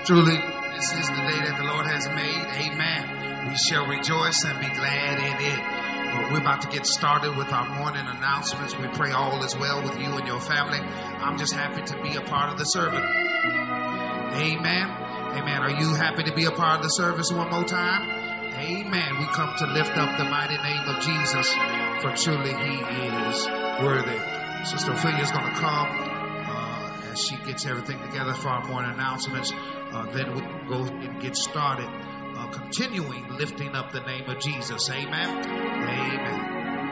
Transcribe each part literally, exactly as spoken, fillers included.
Truly, this is the day that the Lord has made. Amen. We shall rejoice and be glad in it. We're about to get started with our morning announcements. We pray all is well with you and your family. I'm just happy to be a part of the service. Amen. Amen. Are you happy to be a part of the service one more time? Amen. We come to lift up the mighty name of Jesus, for truly he is worthy. Sister Ophelia is going to come uh, as she gets everything together for our morning announcements. Uh, then we'll go and get started, uh, continuing lifting up the name of Jesus. Amen. Amen.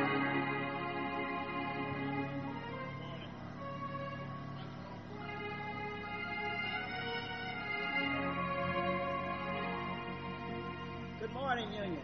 Good morning, Union.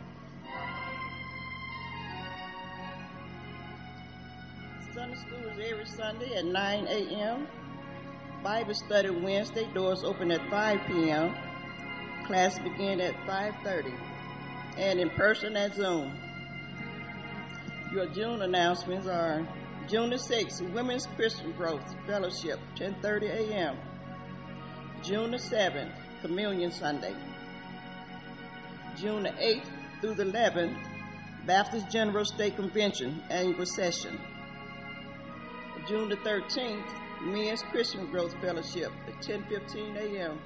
Sunday school is every Sunday at nine a.m. Bible study Wednesday, doors open at five p.m. Class begin at five thirty. And in person at Zoom. Your June announcements are June the sixth, Women's Christian Growth Fellowship, ten thirty a.m. June the seventh, Communion Sunday. June the eighth through the eleventh, Baptist General State Convention Annual Session. June the thirteenth, Men's Christian Growth Fellowship at ten fifteen a.m.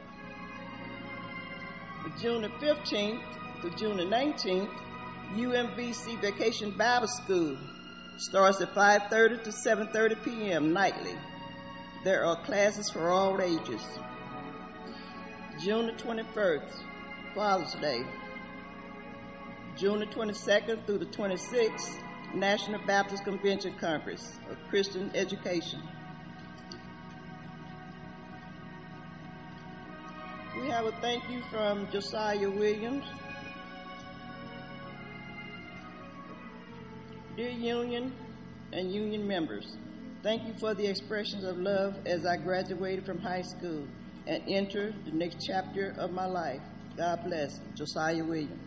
June the fifteenth to June the nineteenth, U M B C Vacation Bible School starts at five thirty to seven thirty p.m. nightly. There are classes for all ages. June the twenty-first, Father's Day. June the twenty-second through the twenty-sixth, National Baptist Convention Conference of Christian Education. We have a thank you from Josiah Williams. Dear Union and Union members, thank you for the expressions of love as I graduated from high school and entered the next chapter of my life. God bless. Josiah Williams.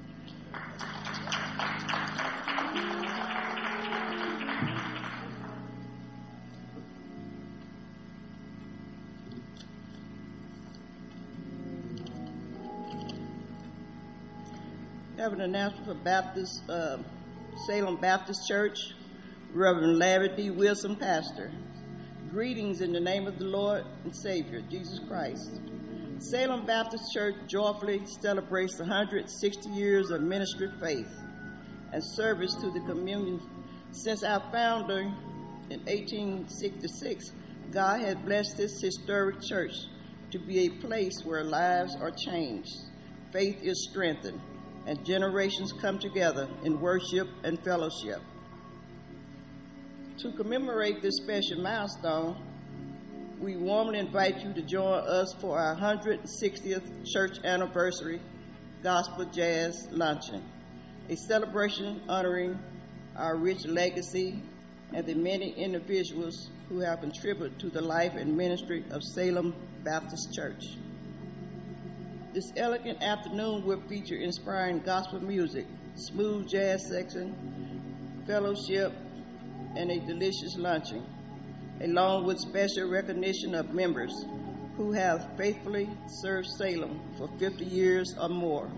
I have an announcement for Baptist, uh, Salem Baptist Church, Reverend Larry D. Wilson, pastor. Greetings in the name of the Lord and Savior, Jesus Christ. Salem Baptist Church joyfully celebrates one hundred sixty years of ministry, faith, and service to the communion. Since our founder in eighteen sixty-six, God has blessed this historic church to be a place where lives are changed, faith is strengthened, and generations come together in worship and fellowship. To commemorate this special milestone, we warmly invite you to join us for our one hundred sixtieth church anniversary gospel jazz luncheon, a celebration honoring our rich legacy and the many individuals who have contributed to the life and ministry of Salem Baptist Church. This elegant afternoon will feature inspiring gospel music, smooth jazz section, fellowship, and a delicious luncheon, along with special recognition of members who have faithfully served Salem for fifty years or more.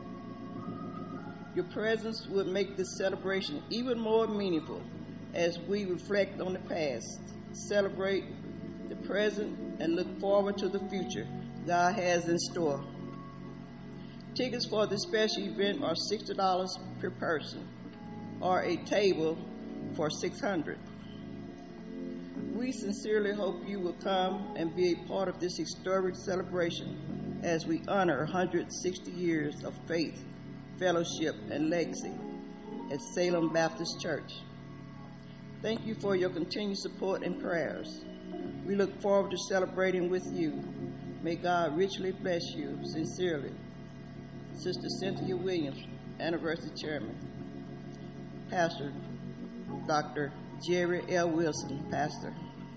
Your presence will make this celebration even more meaningful as we reflect on the past, celebrate the present, and look forward to the future God has in store. Tickets for this special event are sixty dollars per person, or a table for six hundred dollars. We sincerely hope you will come and be a part of this historic celebration as we honor one hundred sixty years of faith, fellowship, and legacy at Salem Baptist Church. Thank you for your continued support and prayers. We look forward to celebrating with you. May God richly bless you. Sincerely, Sister Cynthia Williams, Anniversary Chairman. Pastor Doctor Jerry L. Wilson, Pastor.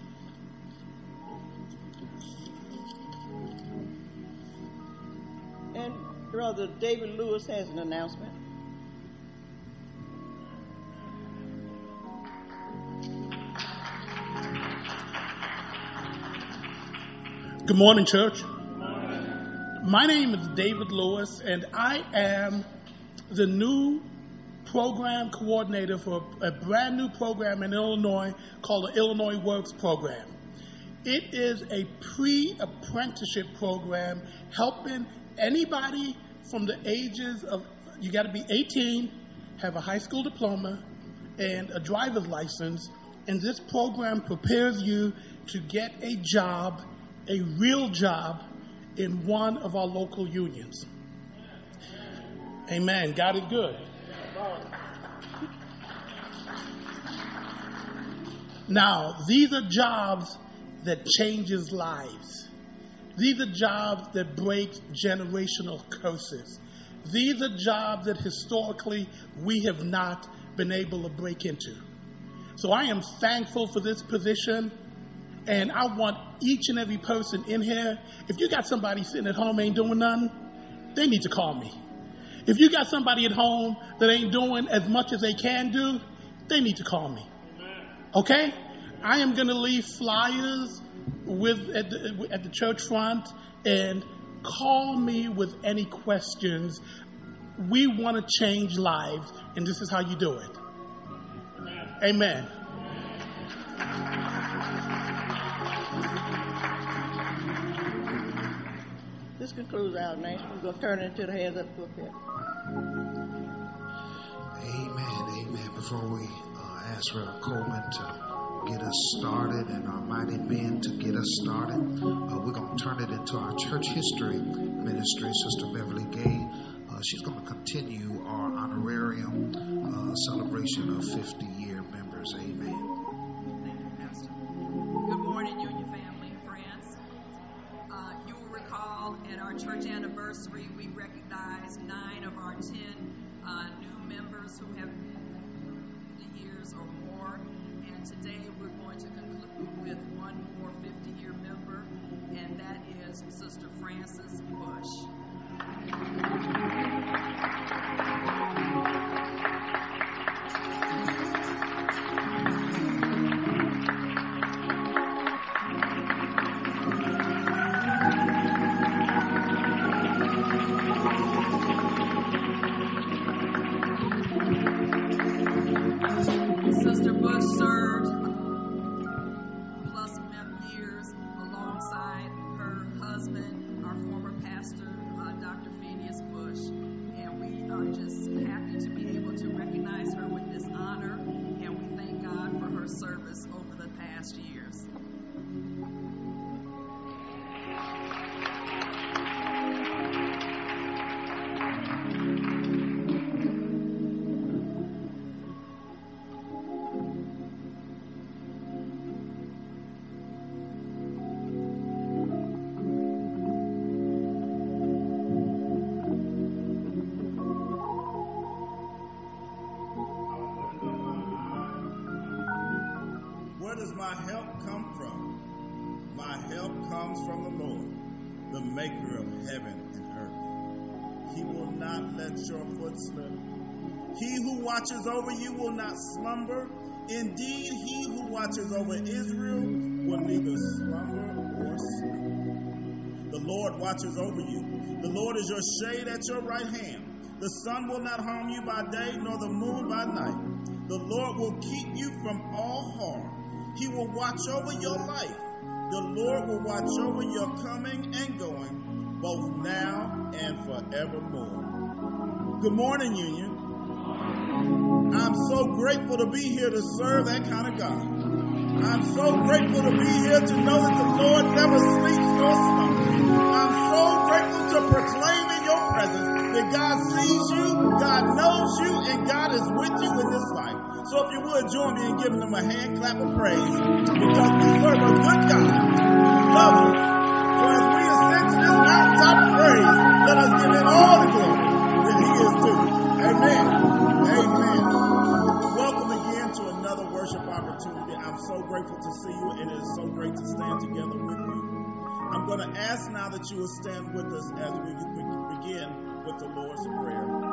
And Brother David Lewis has an announcement. Good morning, church. My name is David Lewis, and I am the new program coordinator for a brand new program in Illinois called the Illinois Works Program. It is a pre-apprenticeship program helping anybody from the ages of, you got to be eighteen, have a high school diploma, and a driver's license. And this program prepares you to get a job, a real job, in one of our local unions. Amen. God is good. Now, these are jobs that changes lives. These are jobs that break generational curses. These are jobs that historically we have not been able to break into. So I am thankful for this position, and I want each and every person in here, if you got somebody sitting at home ain't doing nothing, they need to call me. If you got somebody at home that ain't doing as much as they can do, they need to call me. Okay? I am going to leave flyers with at the, at the church front, and call me with any questions. We want to change lives, and this is how you do it. Amen. This concludes our announcement. We're going to turn it into the hands of the pulpit. Amen, amen. Before we uh, ask Reverend Coleman to get us started and our mighty men to get us started, uh, we're going to turn it into our church history ministry. Sister Beverly Gay, uh, she's going to continue our honorarium uh, celebration of fifty-year members. Amen. Thank you, Pastor. Good morning, Union family and friends. Uh, you will recall at our church anniversary, we recognized nine of our ten uh, new members who have been fifty years or more. And today we're going to conclude with one more fifty-year member, and that is Sister Frances Bush. Sister Bush served plus years alongside her husband, our former pastor, uh, Doctor Phineas Bush, and we are just happy to be able to recognize her with this honor, and we thank God for her service over the past years. Where does my help come from? My help comes from the Lord, the maker of heaven and earth. He will not let your foot slip. He who watches over you will not slumber. Indeed, he who watches over Israel will neither slumber or sleep. The Lord watches over you. The Lord is your shade at your right hand. The sun will not harm you by day, nor the moon by night. The Lord will keep you from all harm. He will watch over your life. The Lord will watch over your coming and going, both now and forevermore. Good morning, Union. I'm so grateful to be here to serve that kind of God. I'm so grateful to be here to know that the Lord never sleeps nor slumbers. I'm so grateful to proclaim in your presence that God sees you, God knows you, and God is with you in this life. So if you would, join me in giving them a hand clap of praise, because we serve a good God who loves us. So as we ascend to this mountaintop of praise, let us give him all the glory that he is due. Amen. Amen. Welcome again to another worship opportunity. I'm so grateful to see you, and it is so great to stand together with you. I'm going to ask now that you will stand with us as we begin with the Lord's Prayer.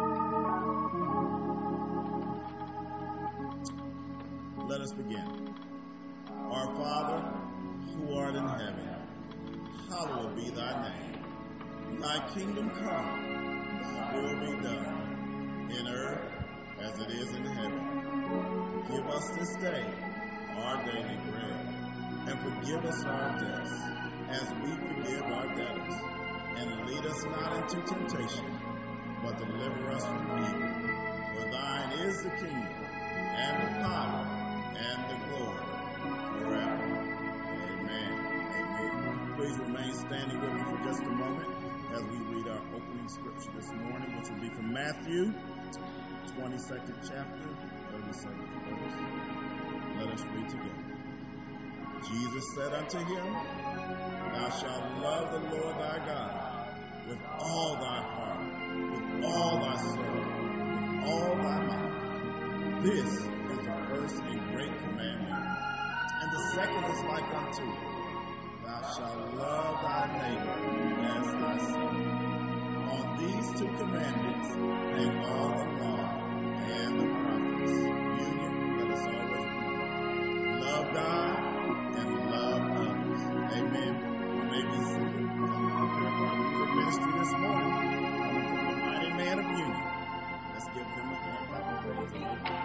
Let us begin. Our Father, who art in heaven, hallowed be thy name. Thy kingdom come, thy will be done, in earth as it is in heaven. Give us this day our daily bread, and forgive us our debts, as we forgive our debtors. And lead us not into temptation, but deliver us from evil. For thine is the kingdom, and the power, and the glory, forever. Amen. Amen. Please remain standing with me for just a moment as we read our opening scripture this morning, which will be from Matthew, twenty-second chapter, thirty-second verse. Let us read together. Jesus said unto him, Thou shalt love the Lord thy God with all thy heart, with all thy soul, with all thy mind. This is the first and great commandment. And the second is like unto it. Thou shalt love thy neighbor as thyself. On these two commandments hang all the law and the prophets. Union, let us always be. Love God and love others. Amen. You may be seated. For ministry this morning, coming from the mighty man of union. Let's give him a hand clap of praise.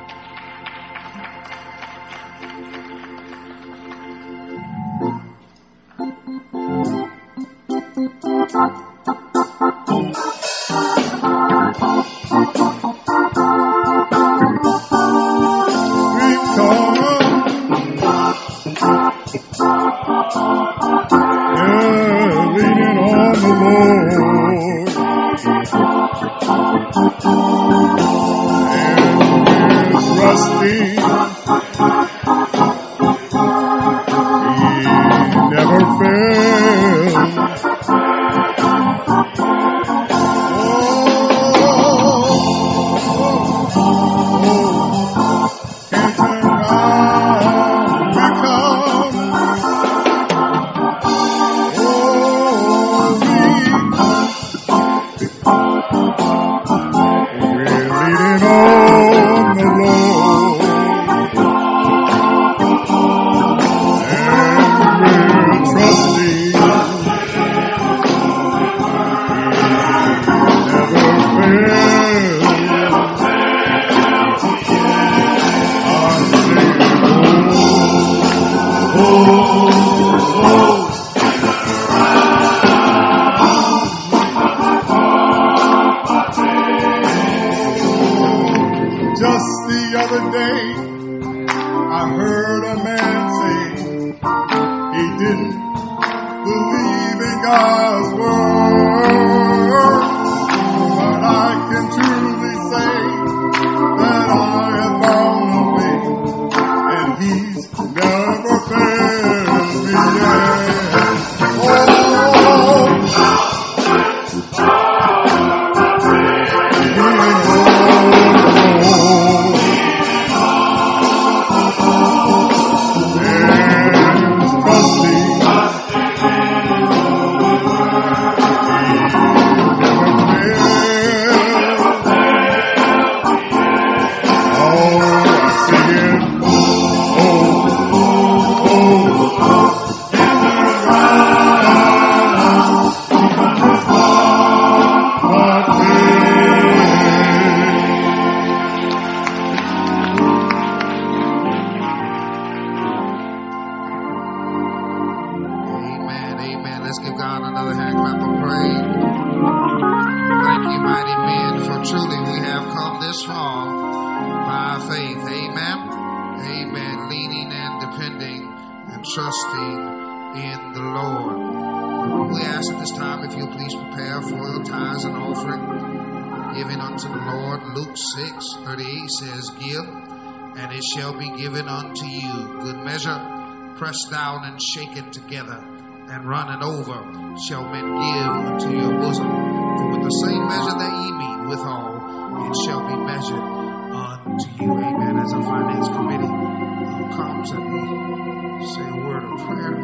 Pressed down and shaken together and running over shall men give unto your bosom. For with the same measure that ye meet withal, it shall be measured unto you. Amen. As our finance committee uh, comes and we say a word of prayer.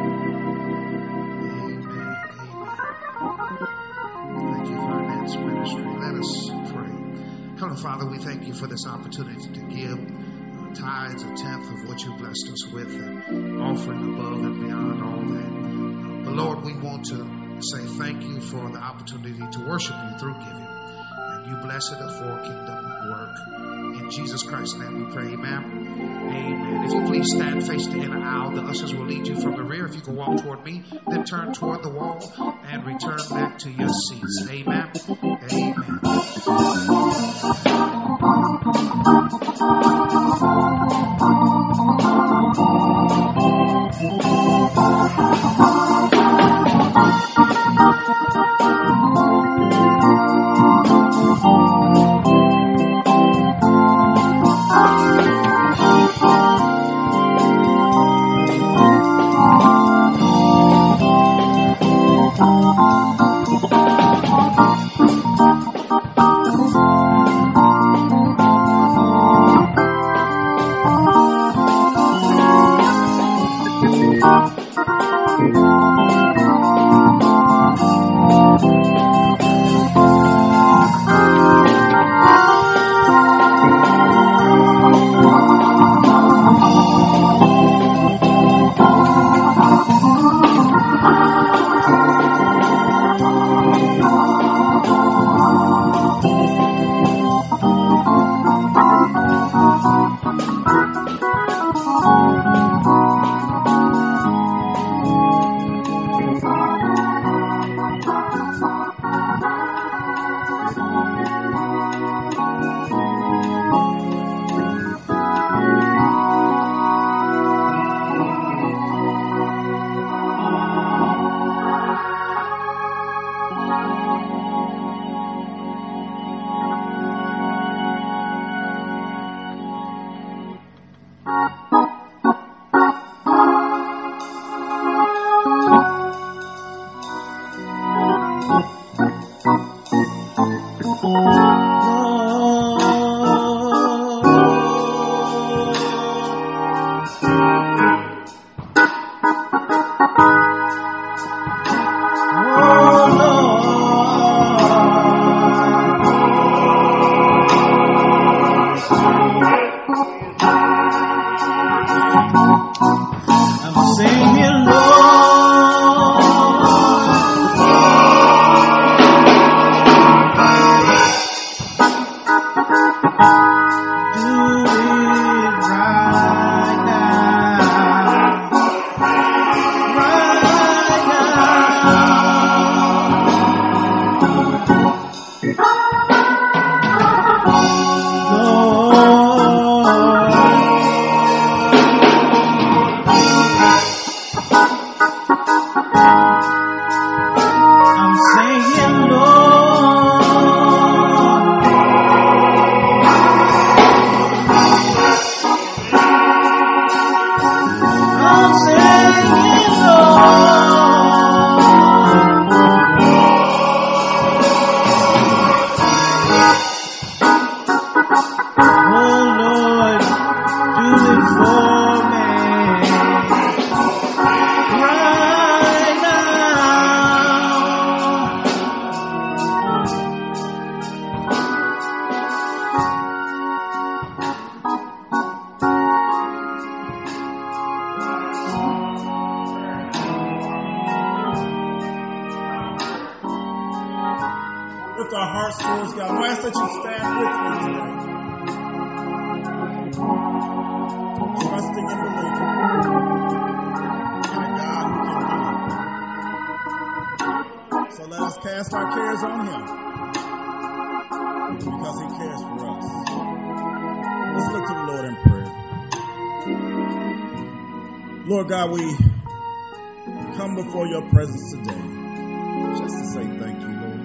Amen. Amen. Thank you, finance ministry. Let us pray. Heavenly Father, we thank you for this opportunity to give tithes, a tenth of what you blessed us with, and offering above and beyond all that. But Lord, we want to say thank you for the opportunity to worship you through giving. And you bless it for kingdom work. In Jesus Christ's name we pray, amen. Amen. If you please stand, face the inner aisle. The ushers will lead you from the rear. If you can walk toward me, then turn toward the wall and return back to your seats. Amen. Amen. Lord God, we come before your presence today just to say thank you, Lord.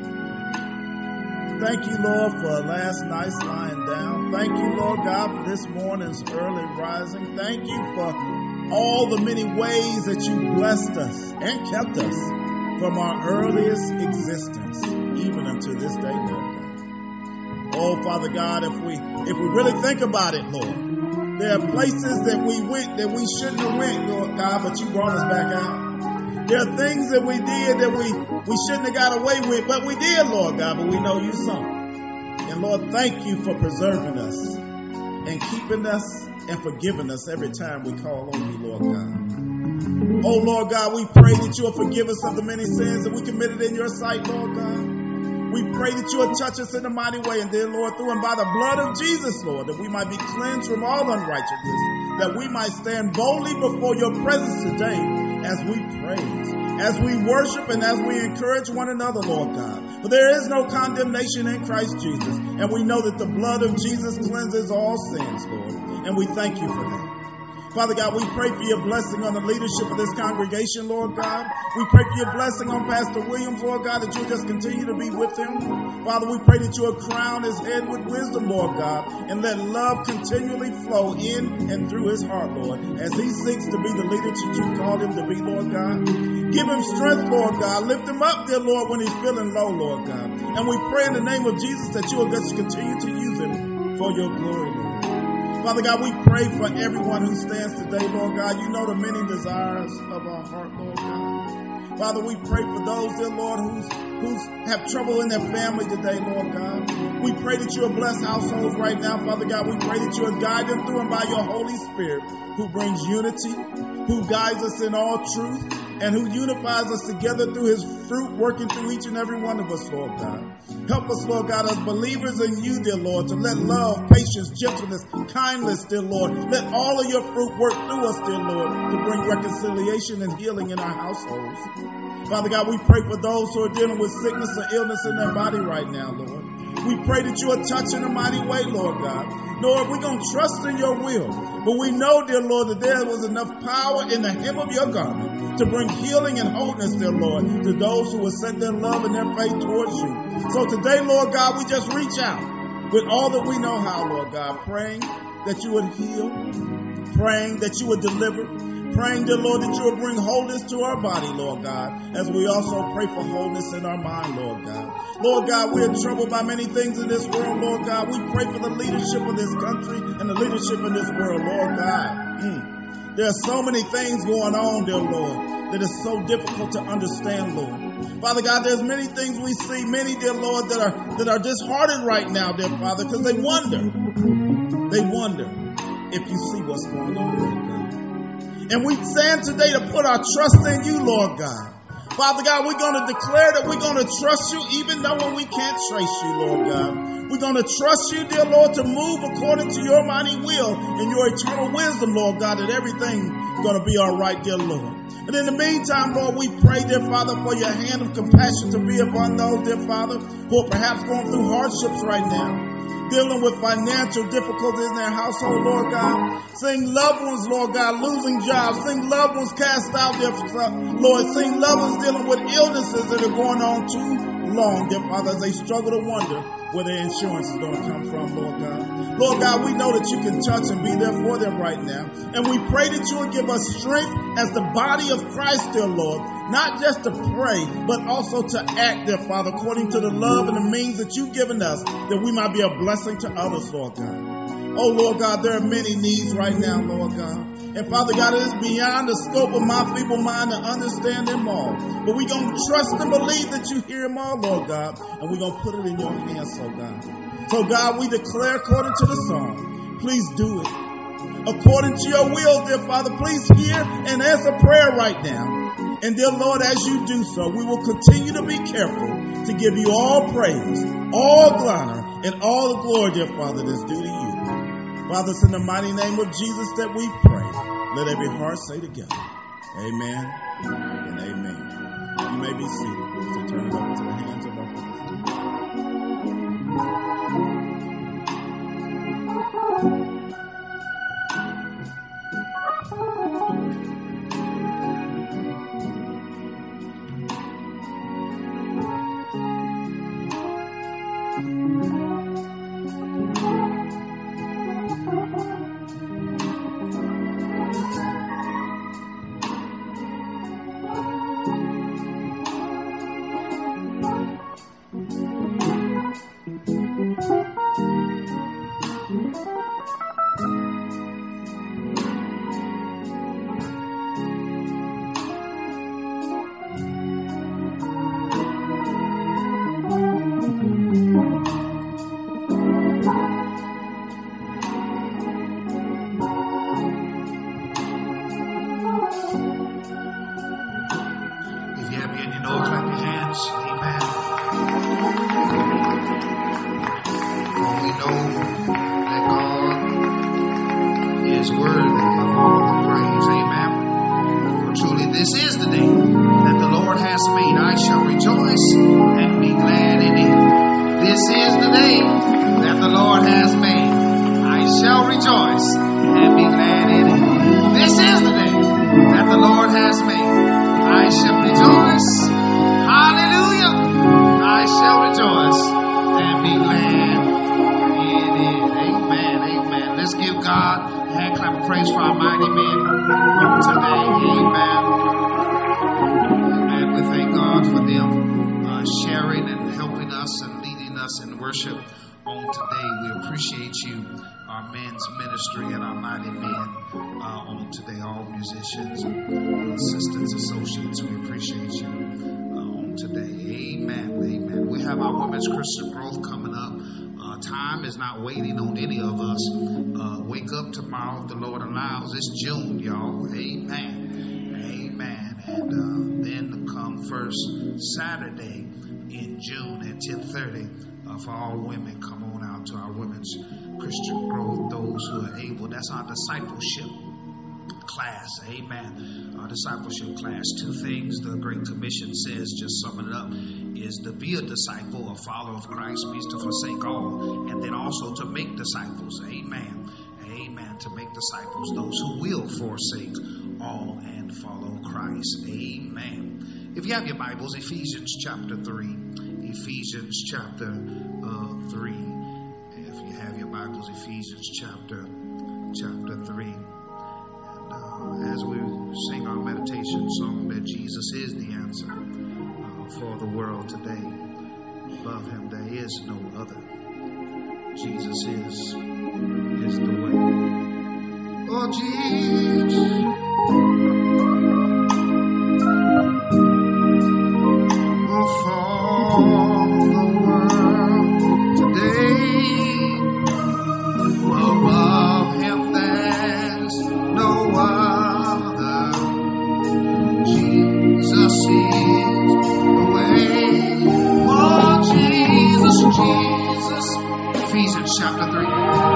Thank you, Lord, for last night's lying down. Thank you, Lord God, for this morning's early rising. Thank you for all the many ways that you blessed us and kept us from our earliest existence, even until this day, Lord God. Oh, Father God, if we if we really think about it, Lord, there are places that we went that we shouldn't have went, Lord God, but you brought us back out. There are things that we did that we, we shouldn't have got away with, but we did, Lord God, but we know you saw. And Lord, thank you for preserving us and keeping us and forgiving us every time we call on you, Lord God. Oh, Lord God, we pray that you will forgive us of the many sins that we committed in your sight, Lord God. We pray that you will touch us in a mighty way, and dear Lord, through and by the blood of Jesus, Lord, that we might be cleansed from all unrighteousness, that we might stand boldly before your presence today as we praise, as we worship, and as we encourage one another, Lord God. For there is no condemnation in Christ Jesus, and we know that the blood of Jesus cleanses all sins, Lord, and we thank you for that. Father God, we pray for your blessing on the leadership of this congregation, Lord God. We pray for your blessing on Pastor Williams, Lord God, that you'll just continue to be with him. Father, we pray that you'll crown his head with wisdom, Lord God, and let love continually flow in and through his heart, Lord, as he seeks to be the leader that you called him to be, Lord God. Give him strength, Lord God. Lift him up, dear Lord, when he's feeling low, Lord God. And we pray in the name of Jesus that you will just continue to use him for your glory, Lord. Father God, we pray for everyone who stands today, Lord God. You know the many desires of our heart, Lord God. Father, we pray for those, dear Lord, who's, who's have trouble in their family today, Lord God. We pray that you will bless households right now, Father God. We pray that you will guide them through and by your Holy Spirit, who brings unity, who guides us in all truth, and who unifies us together through his fruit, working through each and every one of us, Lord God. Help us, Lord God, as believers in you, dear Lord, to let love, patience, gentleness, kindness, dear Lord, let all of your fruit work through us, dear Lord, to bring reconciliation and healing in our households. Father God, we pray for those who are dealing with sickness or illness in their body right now, Lord. We pray that you will touch in a mighty way, Lord God. Lord, we're going to trust in your will. But we know, dear Lord, that there was enough power in the hem of your garment to bring healing and wholeness, dear Lord, to those who will set their love and their faith towards you. So today, Lord God, we just reach out with all that we know how, Lord God, praying that you would heal, praying that you would deliver, praying, dear Lord, that you will bring wholeness to our body, Lord God, as we also pray for wholeness in our mind, Lord God. Lord God, we are troubled by many things in this world, Lord God. We pray for the leadership of this country and the leadership in this world, Lord God. Mm. There are so many things going on, dear Lord, that is so difficult to understand, Lord. Father God, there's many things we see, many, dear Lord, that are that are disheartened right now, dear Father, because they wonder, they wonder if you see what's going on, Lord God. And we stand today to put our trust in you, Lord God. Father God, we're going to declare that we're going to trust you even though when we can't trace you, Lord God. We're going to trust you, dear Lord, to move according to your mighty will and your eternal wisdom, Lord God, that everything's going to be all right, dear Lord. And in the meantime, Lord, we pray, dear Father, for your hand of compassion to be upon those, dear Father, who are perhaps going through hardships right now, dealing with financial difficulties in their household, Lord God. Seeing loved ones, Lord God, losing jobs. Seeing loved ones cast out, dear Lord. Seeing loved ones dealing with illnesses that are going on too long, dear Father, as they struggle to wonder where their insurance is going to come from, Lord God. Lord God, we know that you can touch and be there for them right now. And we pray that you will give us strength as the body of Christ, dear Lord, not just to pray, but also to act, dear Father, according to the love and the means that you've given us, that we might be a blessing to others, Lord God. Oh, Lord God, there are many needs right now, Lord God. And Father God, it is beyond the scope of my feeble mind to understand them all. But we're going to trust and believe that you hear them all, Lord God. And we're going to put it in your hands, oh God. So God, we declare according to the song, please do it. According to your will, dear Father, please hear and answer prayer right now. And dear Lord, as you do so, we will continue to be careful to give you all praise, all honor, and all the glory, dear Father, that's due to you. Father, it's in the mighty name of Jesus that we pray. Let every heart say together, amen and amen. You may be seated. So turn it over to the hands of our and you know, clap your hands. Amen. We know that God is worthy of all the praise. Amen. For truly this is the day that the Lord has made. I shall rejoice and be glad in it. This is the day that the Lord has made. I shall rejoice and be glad in it. This is the day that the Lord has made. I shall rejoice. Hallelujah. I shall rejoice and be glad in it. Amen. Amen. Let's give God a hand clap of praise for our mighty men on today. Amen. Amen. We thank God for them uh, sharing and helping us and leading us in worship on today. We appreciate you, our men's ministry and our mighty men uh, on today, all musicians, assistants, associates. We appreciate you uh, on today. Amen. Amen. We have our women's Christian growth coming up. Uh, time is not waiting on any of us. Uh, wake up tomorrow if the Lord allows. It's June, y'all. Amen. Amen. And uh, then come first Saturday in June at ten thirty. Uh, for all women, come on out to our women's Christian growth. Those who are able, that's our discipleship class. Amen. Our discipleship class. Two things the Great Commission says, just summing it up, is to be a disciple, a follower of Christ means to forsake all, and then also to make disciples. Amen. Amen. To make disciples, those who will forsake all and follow Christ. Amen. If you have your Bibles, Ephesians chapter three. Ephesians chapter uh, three. If you have your Bibles, Ephesians chapter chapter three. And uh, as we sing our meditation song, that Jesus is the answer uh, for the world today. Above him there is no other. Jesus is is the way. Oh, Jesus. Oh, for the world today, above him there's no other. Jesus is the way. Oh, Jesus, Jesus. Ephesians chapter three.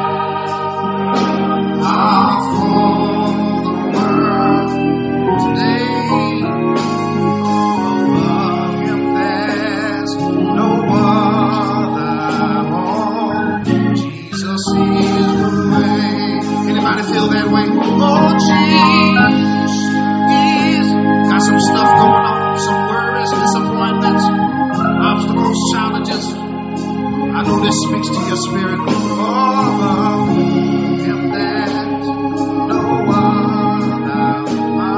Ah, for the world today, above him there's no other. Oh, Jesus is the way. Anybody feel that way? Oh, Jesus is. Got some stuff going on, some worries, disappointments, obstacles, challenges. I know this speaks to your spirit. Oh, him there's no other.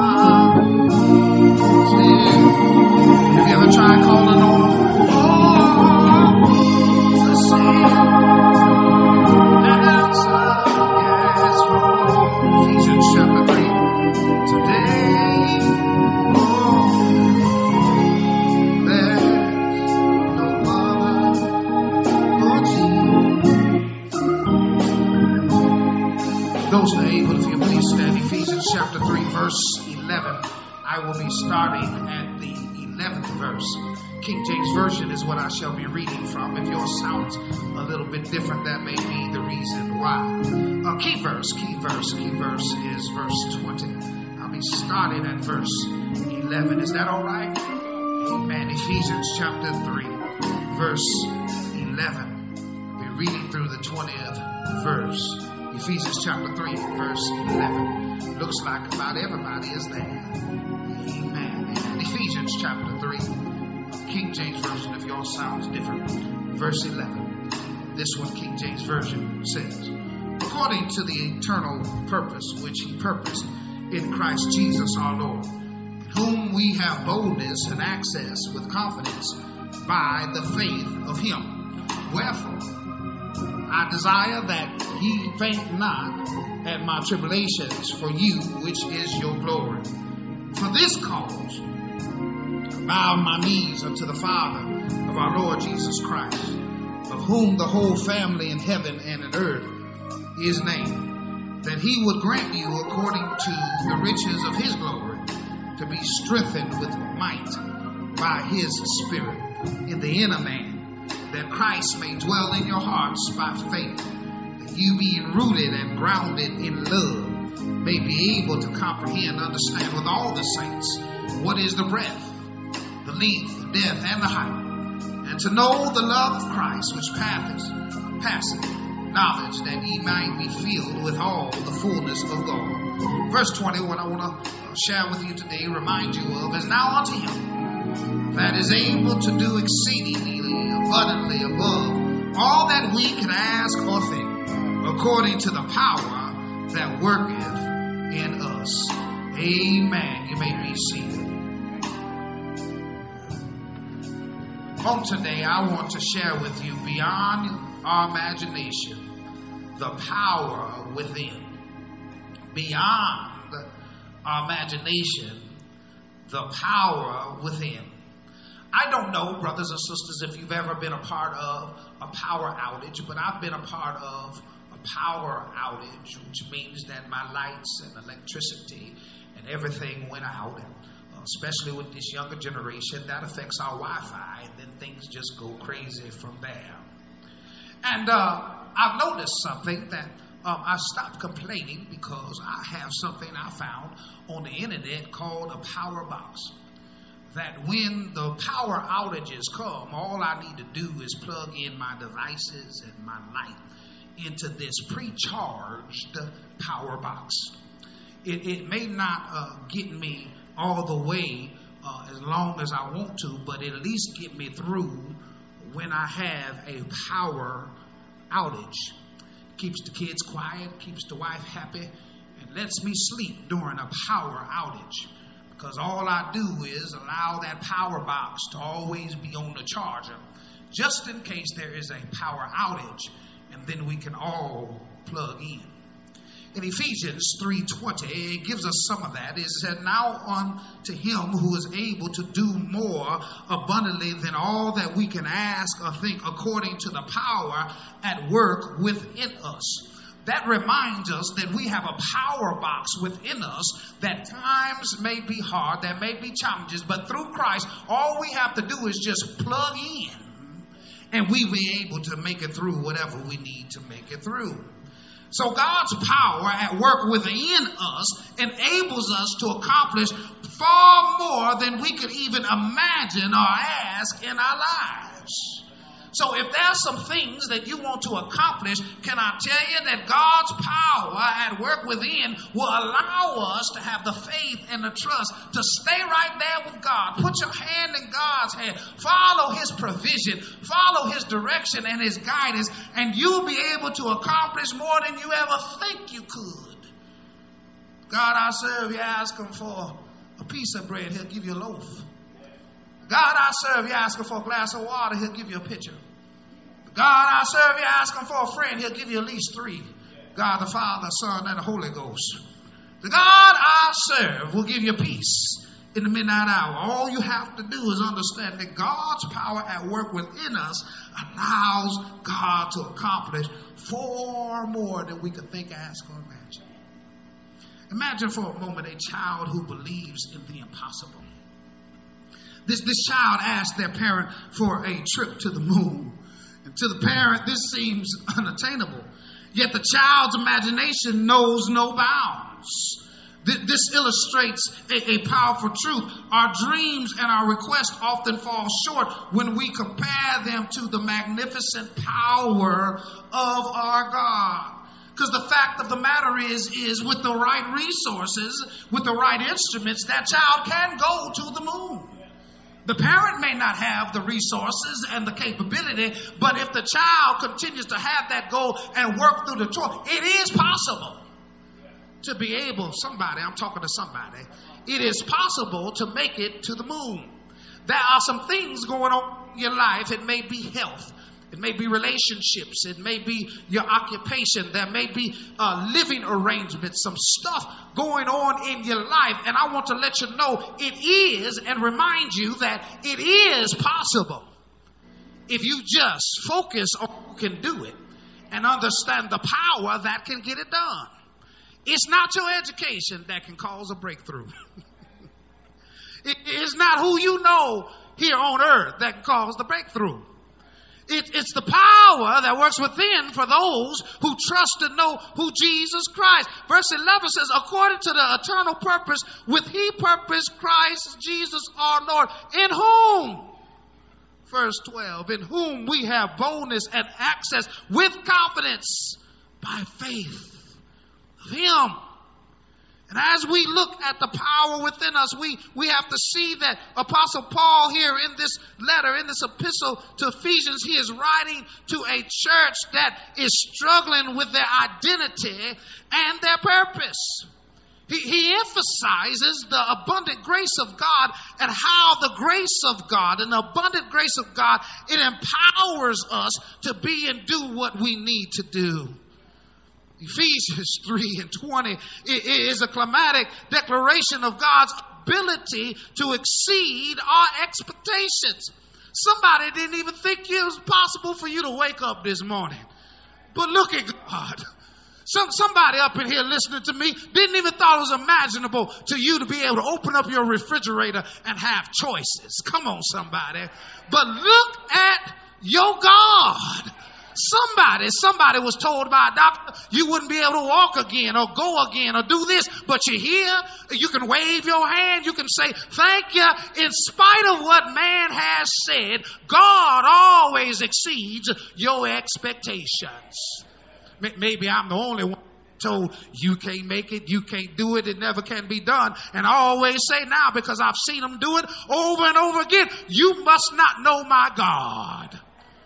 Have you ever tried calling on him? Oh, Jesus is answer. Yes, Lord. Ephesians chapter three. Today, oh, there's no other. Those that are able, if you please stand. Ephesians chapter three, verse eleven. I will be starting at the eleventh verse. King James Version is what I shall be reading from. If yours sounds a little bit different, that may be the reason why. A key verse, key verse, key verse is verse twenty. I'll be starting at verse eleven. Is that all right? Amen. Ephesians chapter three, verse eleven. We're reading through the twentieth verse. Ephesians chapter three, verse eleven. Looks like about everybody is there. Amen. Amen. Ephesians chapter three, King James Version, if yours sounds different. Verse eleven. This one, King James Version, says, according to the eternal purpose which he purposed in Christ Jesus our Lord, in whom we have boldness and access with confidence by the faith of him. Wherefore, I desire that ye faint not at my tribulations for you, which is your glory. For this cause, I bow my knees unto the Father of our Lord Jesus Christ, of whom the whole family in heaven and in earth is named, that he would grant you, according to the riches of his glory, to be strengthened with might by his Spirit in the inner man, that Christ may dwell in your hearts by faith, that you being rooted and grounded in love may be able to comprehend and understand with all the saints what is the breadth, the length, the depth, and the height, and to know the love of Christ which passeth, passeth knowledge, that ye might be filled with all the fullness of God. Verse twenty, what I want to share with you today, remind you of, is now unto him that is able to do exceedingly abundantly above all that we can ask or think, according to the power that worketh in us. Amen. You may be seated. On today, I want to share with you, beyond our imagination, the power within. Beyond our imagination, the power within. I don't know, brothers and sisters, if you've ever been a part of a power outage, but I've been a part of a power outage, which means that my lights and electricity and everything went out. And especially with this younger generation, that affects our Wi-Fi, and then things just go crazy from there. And uh, I've noticed something, that um, I stopped complaining because I have something I found on the internet called a power box. That when the power outages come, all I need to do is plug in my devices and my light into this pre-charged power box. It, it may not uh, get me all the way uh, as long as I want to, but at least get me through when I have a power outage. Keeps the kids quiet, keeps the wife happy, and lets me sleep during a power outage. Because all I do is allow that power box to always be on the charger, just in case there is a power outage, and then we can all plug in. In Ephesians three twenty, it gives us some of that. It said, now unto him who is able to do more abundantly than all that we can ask or think, according to the power at work within us. That reminds us that we have a power box within us, that times may be hard, there may be challenges, but through Christ, all we have to do is just plug in, and we be able to make it through whatever we need to make it through. So God's power at work within us enables us to accomplish far more than we could even imagine or ask in our lives. So if there's some things that you want to accomplish, can I tell you that God's power at work within will allow us to have the faith and the trust to stay right there with God. Put your hand in God's hand. Follow his provision. Follow his direction and his guidance, and you'll be able to accomplish more than you ever think you could. God, I serve you, ask him for a piece of bread, he'll give you a loaf. God, I serve you, ask him for a glass of water, he'll give you a pitcher. God, I serve you, ask him for a friend, he'll give you at least three. God, the Father, Son, and the Holy Ghost. The God I serve will give you peace in the midnight hour. All you have to do is understand that God's power at work within us allows God to accomplish far more than we could think, ask, or imagine. Imagine for a moment a child who believes in the impossible. This, this child asked their parent for a trip to the moon. And to the parent, this seems unattainable. Yet the child's imagination knows no bounds. This illustrates a, a powerful truth. Our dreams and our requests often fall short when we compare them to the magnificent power of our God. Because the fact of the matter is, is with the right resources, with the right instruments, that child can go to the moon. The parent may not have the resources and the capability, but if the child continues to have that goal and work through the toil, it is possible to be able, somebody, I'm talking to somebody, it is possible to make it to the moon. There are some things going on in your life. It may be health. It may be relationships. It may be your occupation. There may be uh, living arrangements, some stuff going on in your life. And I want to let you know it is, and remind you that it is possible if you just focus on who can do it and understand the power that can get it done. It's not your education that can cause a breakthrough. It is not who you know here on earth that can cause the breakthrough. It, it's the power that works within for those who trust and know who Jesus Christ. Verse eleven says, according to the eternal purpose, with he purposed Christ Jesus our Lord, in whom, verse twelve, in whom we have boldness and access with confidence by faith of him. And as we look at the power within us, we, we have to see that Apostle Paul here in this letter, in this epistle to Ephesians, he is writing to a church that is struggling with their identity and their purpose. He, he emphasizes the abundant grace of God and how the grace of God and the abundant grace of God, it empowers us to be and do what we need to do. Ephesians three and twenty is a climatic declaration of God's ability to exceed our expectations. Somebody didn't even think it was possible for you to wake up this morning. But look at God. Some, somebody up in here listening to me didn't even thought it was imaginable to you to be able to open up your refrigerator and have choices. Come on, somebody. But look at your God. Somebody, somebody was told by a doctor you wouldn't be able to walk again or go again or do this, but you're here. You can wave your hand. You can say, thank you. In spite of what man has said, God always exceeds your expectations. Maybe I'm the only one told you can't make it, you can't do it, it never can be done. And I always say now, because I've seen them do it over and over again, you must not know my God.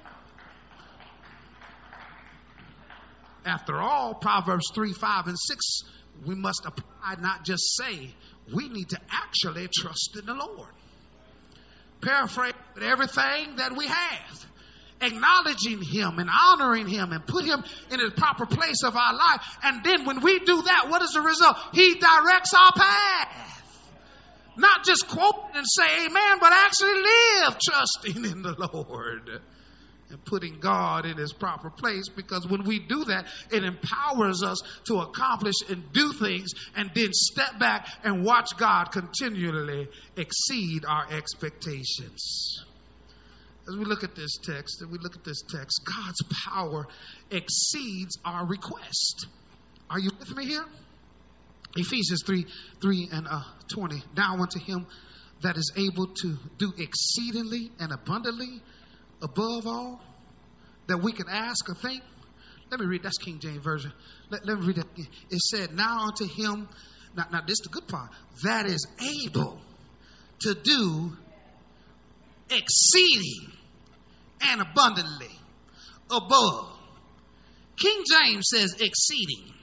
After all, Proverbs three, five, and six, we must apply, not just say. We need to actually trust in the Lord. Paraphrase everything that we have. Acknowledging him and honoring him and put him in the proper place of our life. And then when we do that, what is the result? He directs our path. Not just quote and say amen, but actually live trusting in the Lord. And putting God in his proper place, because when we do that, it empowers us to accomplish and do things and then step back and watch God continually exceed our expectations. As we look at this text, and we look at this text, God's power exceeds our request. Are you with me here? Ephesians three, three and uh, twenty. Now unto him that is able to do exceedingly and abundantly above all that we can ask or think. Let me read, that's King James Version. Let, let me read that again. It said, now unto him, now, now this is the good part, that is able to do exceeding and abundantly above. King James says exceeding.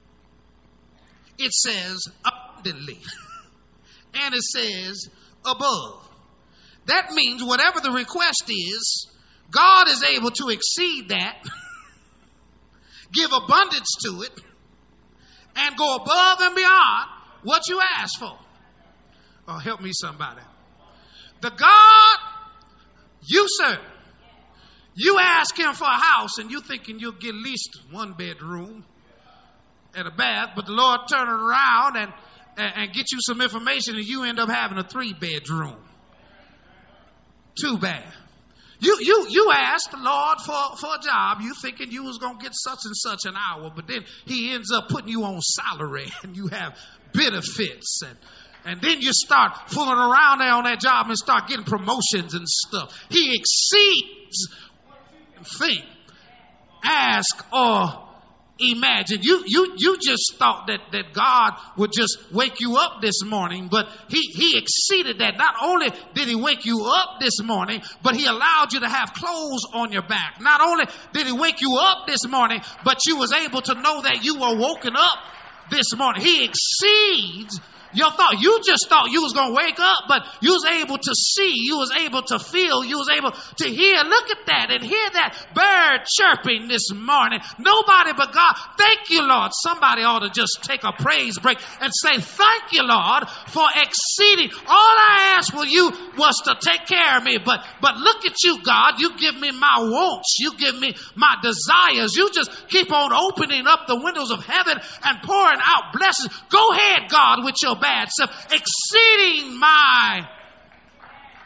It says abundantly. And it says above. That means whatever the request is, God is able to exceed that, give abundance to it, and go above and beyond what you ask for. Oh, help me somebody. The God you serve, you ask him for a house and you thinking you'll get at least one bedroom and a bath, but the Lord turn it around and, and, and get you some information and you end up having a three bedroom. Too bad. You you you asked the Lord for, for a job. You thinking you was going to get such and such an hour, but then he ends up putting you on salary and you have benefits. And, and then you start fooling around there on that job and start getting promotions and stuff. He exceeds what you can think, ask, or imagine. You you you just thought that, that God would just wake you up this morning, but he, he exceeded that. Not only did he wake you up this morning, but he allowed you to have clothes on your back. Not only did he wake you up this morning, but you was able to know that you were woken up this morning. He exceeds your thought. You just thought you was going to wake up, but you was able to see, you was able to feel, you was able to hear. Look at that and hear that bird chirping this morning. Nobody but God. Thank you, Lord. Somebody ought to just take a praise break and say, thank you, Lord, for exceeding. All I asked for you was to take care of me, but, but look at you, God. You give me my wants. You give me my desires. You just keep on opening up the windows of heaven and pouring out blessings. Go ahead, God, with your bad stuff, exceeding my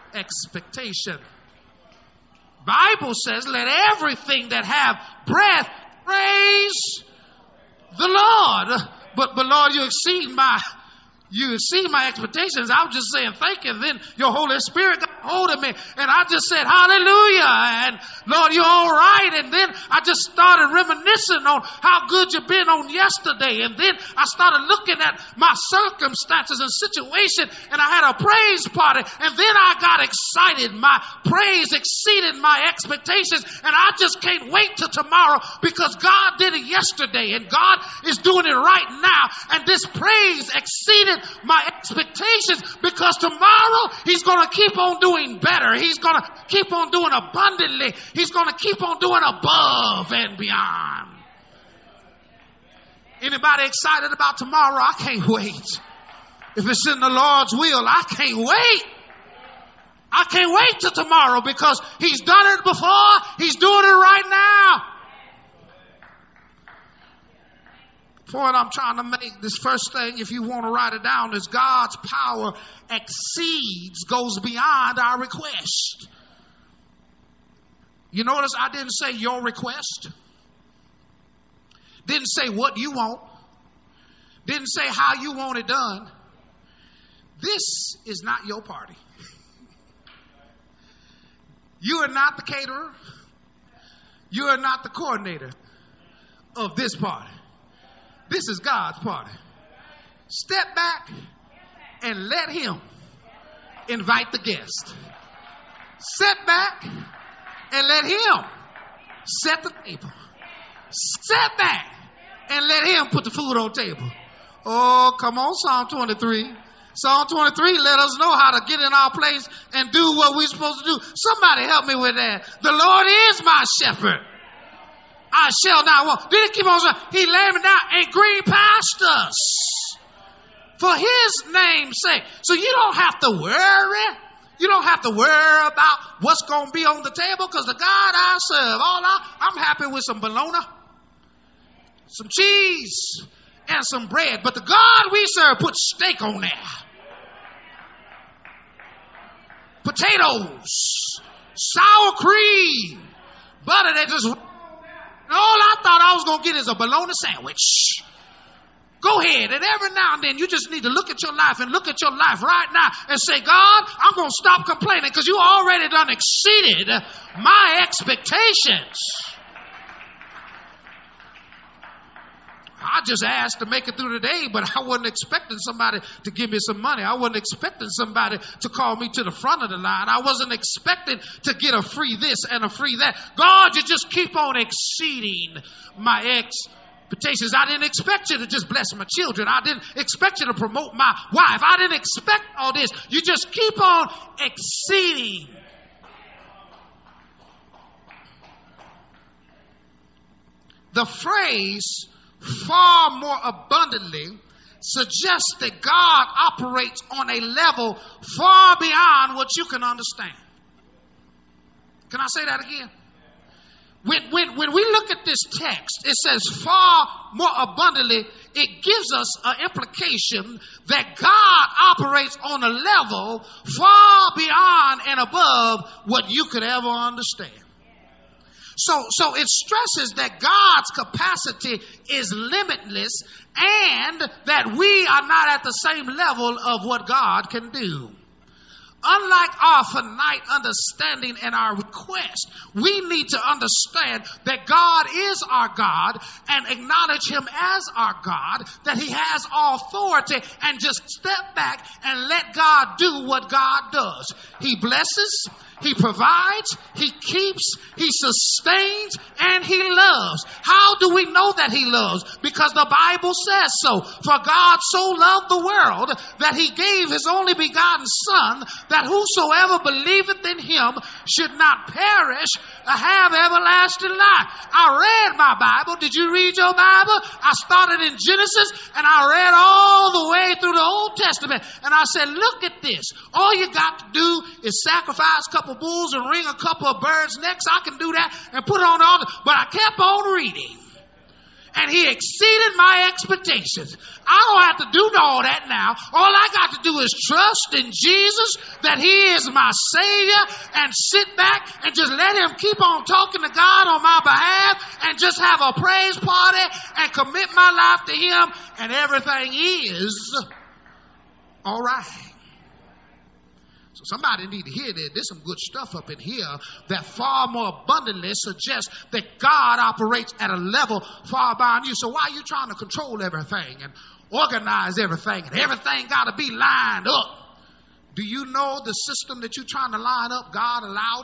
expectation. Bible says, let everything that have breath praise the Lord. But, but Lord, you exceed my You exceed my expectations. I was just saying thank you. And then your Holy Spirit got hold of me. And I just said, hallelujah. And Lord, you're all right. And then I just started reminiscing on how good you've been on yesterday. And then I started looking at my circumstances and situation. And I had a praise party. And then I got excited. My praise exceeded my expectations. And I just can't wait till tomorrow because God did it yesterday. And God is doing it right now. And this praise exceeded my expectations because tomorrow he's going to keep on doing better. He's going to keep on doing abundantly. He's going to keep on doing above and beyond. Anybody excited about tomorrow? I can't wait. If it's in the Lord's will, I can't wait. I can't wait till tomorrow because he's done it before. He's doing it right now. Point I'm trying to make, this first thing, if you want to write it down, is God's power exceeds, goes beyond our request. You notice I didn't say your request. Didn't say what you want. Didn't say how you want it done. This is not your party. You are not the caterer. You are not the coordinator of this party. This is God's party. Step back and let him invite the guest. Sit back and let him set the table. Sit back and let him put the food on the table. Oh, come on, Psalm twenty-three. Psalm twenty-three let us know how to get in our place and do what we're supposed to do. Somebody help me with that. The Lord is my shepherd. I shall not want. Then it keep on saying, he led me down in green pastures for his name's sake. So you don't have to worry. You don't have to worry about what's going to be on the table because the God I serve, all I, I'm happy with some bologna, some cheese, and some bread. But the God we serve put steak on there. Potatoes, sour cream, butter that just... All I thought I was going to get is a bologna sandwich. Go ahead. And every now and then you just need to look at your life and look at your life right now and say, God, I'm going to stop complaining because you already done exceeded my expectations. I just asked to make it through the day, but I wasn't expecting somebody to give me some money. I wasn't expecting somebody to call me to the front of the line. I wasn't expecting to get a free this and a free that. God, you just keep on exceeding my expectations. I didn't expect you to just bless my children. I didn't expect you to promote my wife. I didn't expect all this. You just keep on exceeding. The phrase far more abundantly suggests that God operates on a level far beyond what you can understand. Can I say that again? When, when, when we look at this text, it says far more abundantly. It gives us an implication that God operates on a level far beyond and above what you could ever understand. So, so it stresses that God's capacity is limitless and that we are not at the same level of what God can do. Unlike our finite understanding and our request, we need to understand that God is our God and acknowledge him as our God, that he has all authority, and just step back and let God do what God does. He blesses, he provides, he keeps, he sustains, and he loves. How do we know that he loves? Because the Bible says so. For God so loved the world that he gave his only begotten Son, that whosoever believeth in him should not perish, but have everlasting life. I read my Bible. Did you read your Bible? I started in Genesis and I read all the way through the Old Testament. And I said, look at this. All you got to do is sacrifice a couple bulls and wring a couple of birds' necks. I can do that and put on all the, but I kept on reading. And he exceeded my expectations. I don't have to do all that now. All I got to do is trust in Jesus, that he is my Savior, and sit back and just let him keep on talking to God on my behalf, and just have a praise party and commit my life to him, and everything is all right. So somebody need to hear that. There's some good stuff up in here that far more abundantly suggests that God operates at a level far beyond you. So why are you trying to control everything and organize everything and everything got to be lined up? Do you know the system that you're trying to line up, God allowed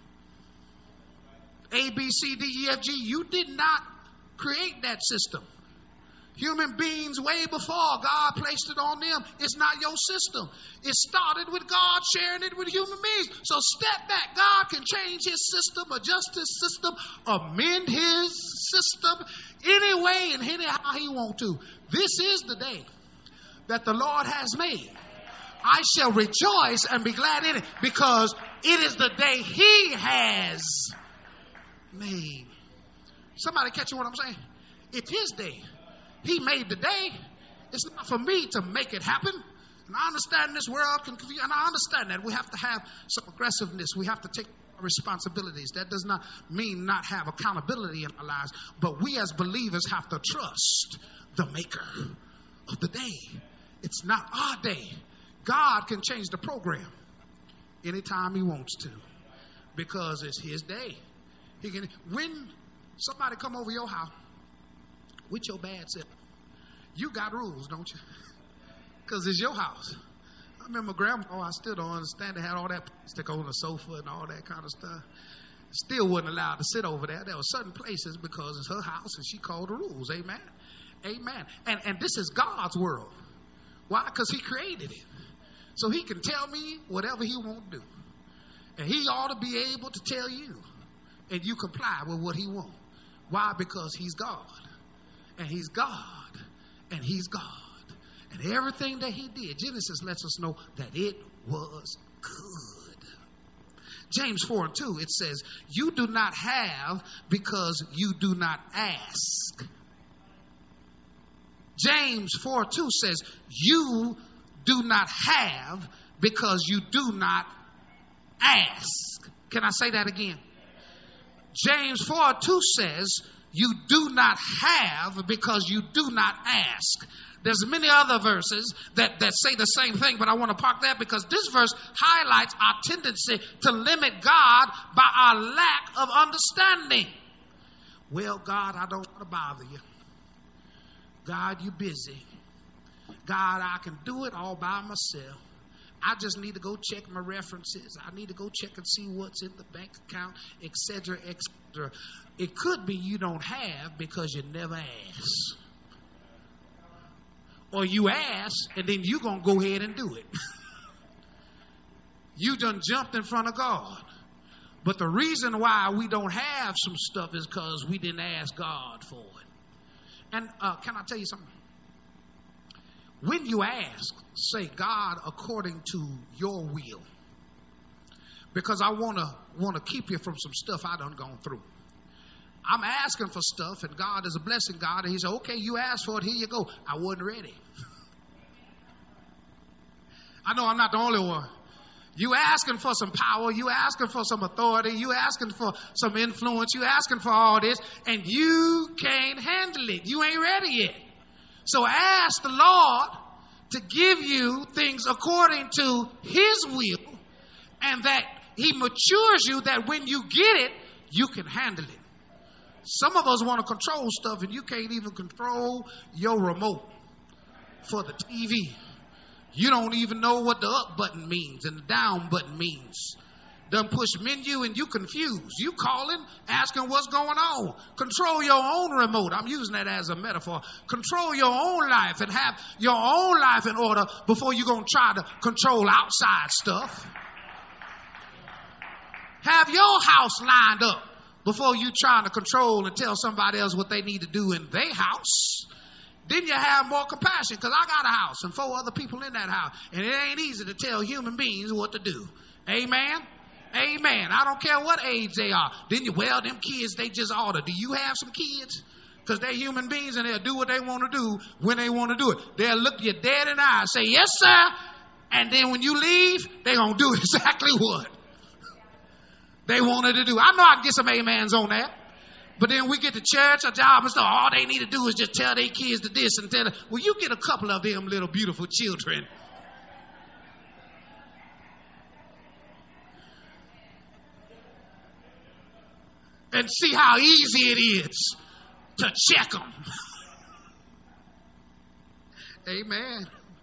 it? A, B, C, D, E, F, G. You did not create that system. Human beings, way before God placed it on them. It's not your system. It started with God sharing it with human beings. So step back. God can change his system, adjust his system, amend his system any way and anyhow he wants to. This is the day that the Lord has made. I shall rejoice and be glad in it, because it is the day he has made. Somebody catching what I'm saying? It's his day. He made the day. It's not for me to make it happen. And I understand this world can confuse, and I understand that we have to have some aggressiveness. We have to take responsibilities. That does not mean not have accountability in our lives. But we as believers have to trust the maker of the day. It's not our day. God can change the program anytime he wants to, because it's his day. He can. When somebody come over your house with your bad self, you got rules, don't you? Because it's your house. I remember grandma, oh, I still don't understand, they had all that plastic on the sofa and all that kind of stuff. Still wasn't allowed to sit over there. There were certain places because it's her house and she called the rules. Amen. Amen. And, and this is God's world. Why? Because he created it. So he can tell me whatever he won't do. And he ought to be able to tell you, and you comply with what he wants. Why? Because he's God. And he's God. And he's God. And everything that he did, Genesis lets us know that it was good. James four and two, it says, you do not have because you do not ask. James four two says, you do not have because you do not ask. Can I say that again? James four two says, you do not have because you do not ask. There's many other verses that, that say the same thing, but I want to park that because this verse highlights our tendency to limit God by our lack of understanding. Well, God, I don't want to bother you. God, you're busy. God, I can do it all by myself. I just need to go check my references. I need to go check and see what's in the bank account, et cetera, et cetera. It could be you don't have because you never asked. Or you ask and then you're going to go ahead and do it. You done jumped in front of God. But the reason why we don't have some stuff is because we didn't ask God for it. And uh, can I tell you something? When you ask, say, God, according to your will. Because I want to want to keep you from some stuff I done gone through. I'm asking for stuff, and God is a blessing God. And he said, okay, you asked for it. Here you go. I wasn't ready. I know I'm not the only one. You asking for some power. You asking for some authority. You asking for some influence. You asking for all this, and you can't handle it. You ain't ready yet. So ask the Lord to give you things according to his will, and that he matures you, that when you get it, you can handle it. Some of us want to control stuff, and you can't even control your remote for the T V. You don't even know what the up button means and the down button means. Done push menu and you confused. You calling, asking what's going on. Control your own remote. I'm using that as a metaphor. Control your own life and have your own life in order before you're going to try to control outside stuff. Have your house lined up before you trying to control and tell somebody else what they need to do in their house. Then you have more compassion, because I got a house and four other people in that house. And it ain't easy to tell human beings what to do. Amen? Amen. I don't care what age they are. Then you, well, them kids, they just order. Do you have some kids? because they're human beings and they'll do what they want to do when they want to do it. They'll look you dead in the eye and say, yes, sir. And then when you leave, they're going to do exactly what they wanted to do. I know I can get some amens on that. But then we get to church or job and stuff. All they need to do is just tell their kids to this and tell them. Well, you get a couple of them little beautiful children. And see how easy it is to check them. Amen.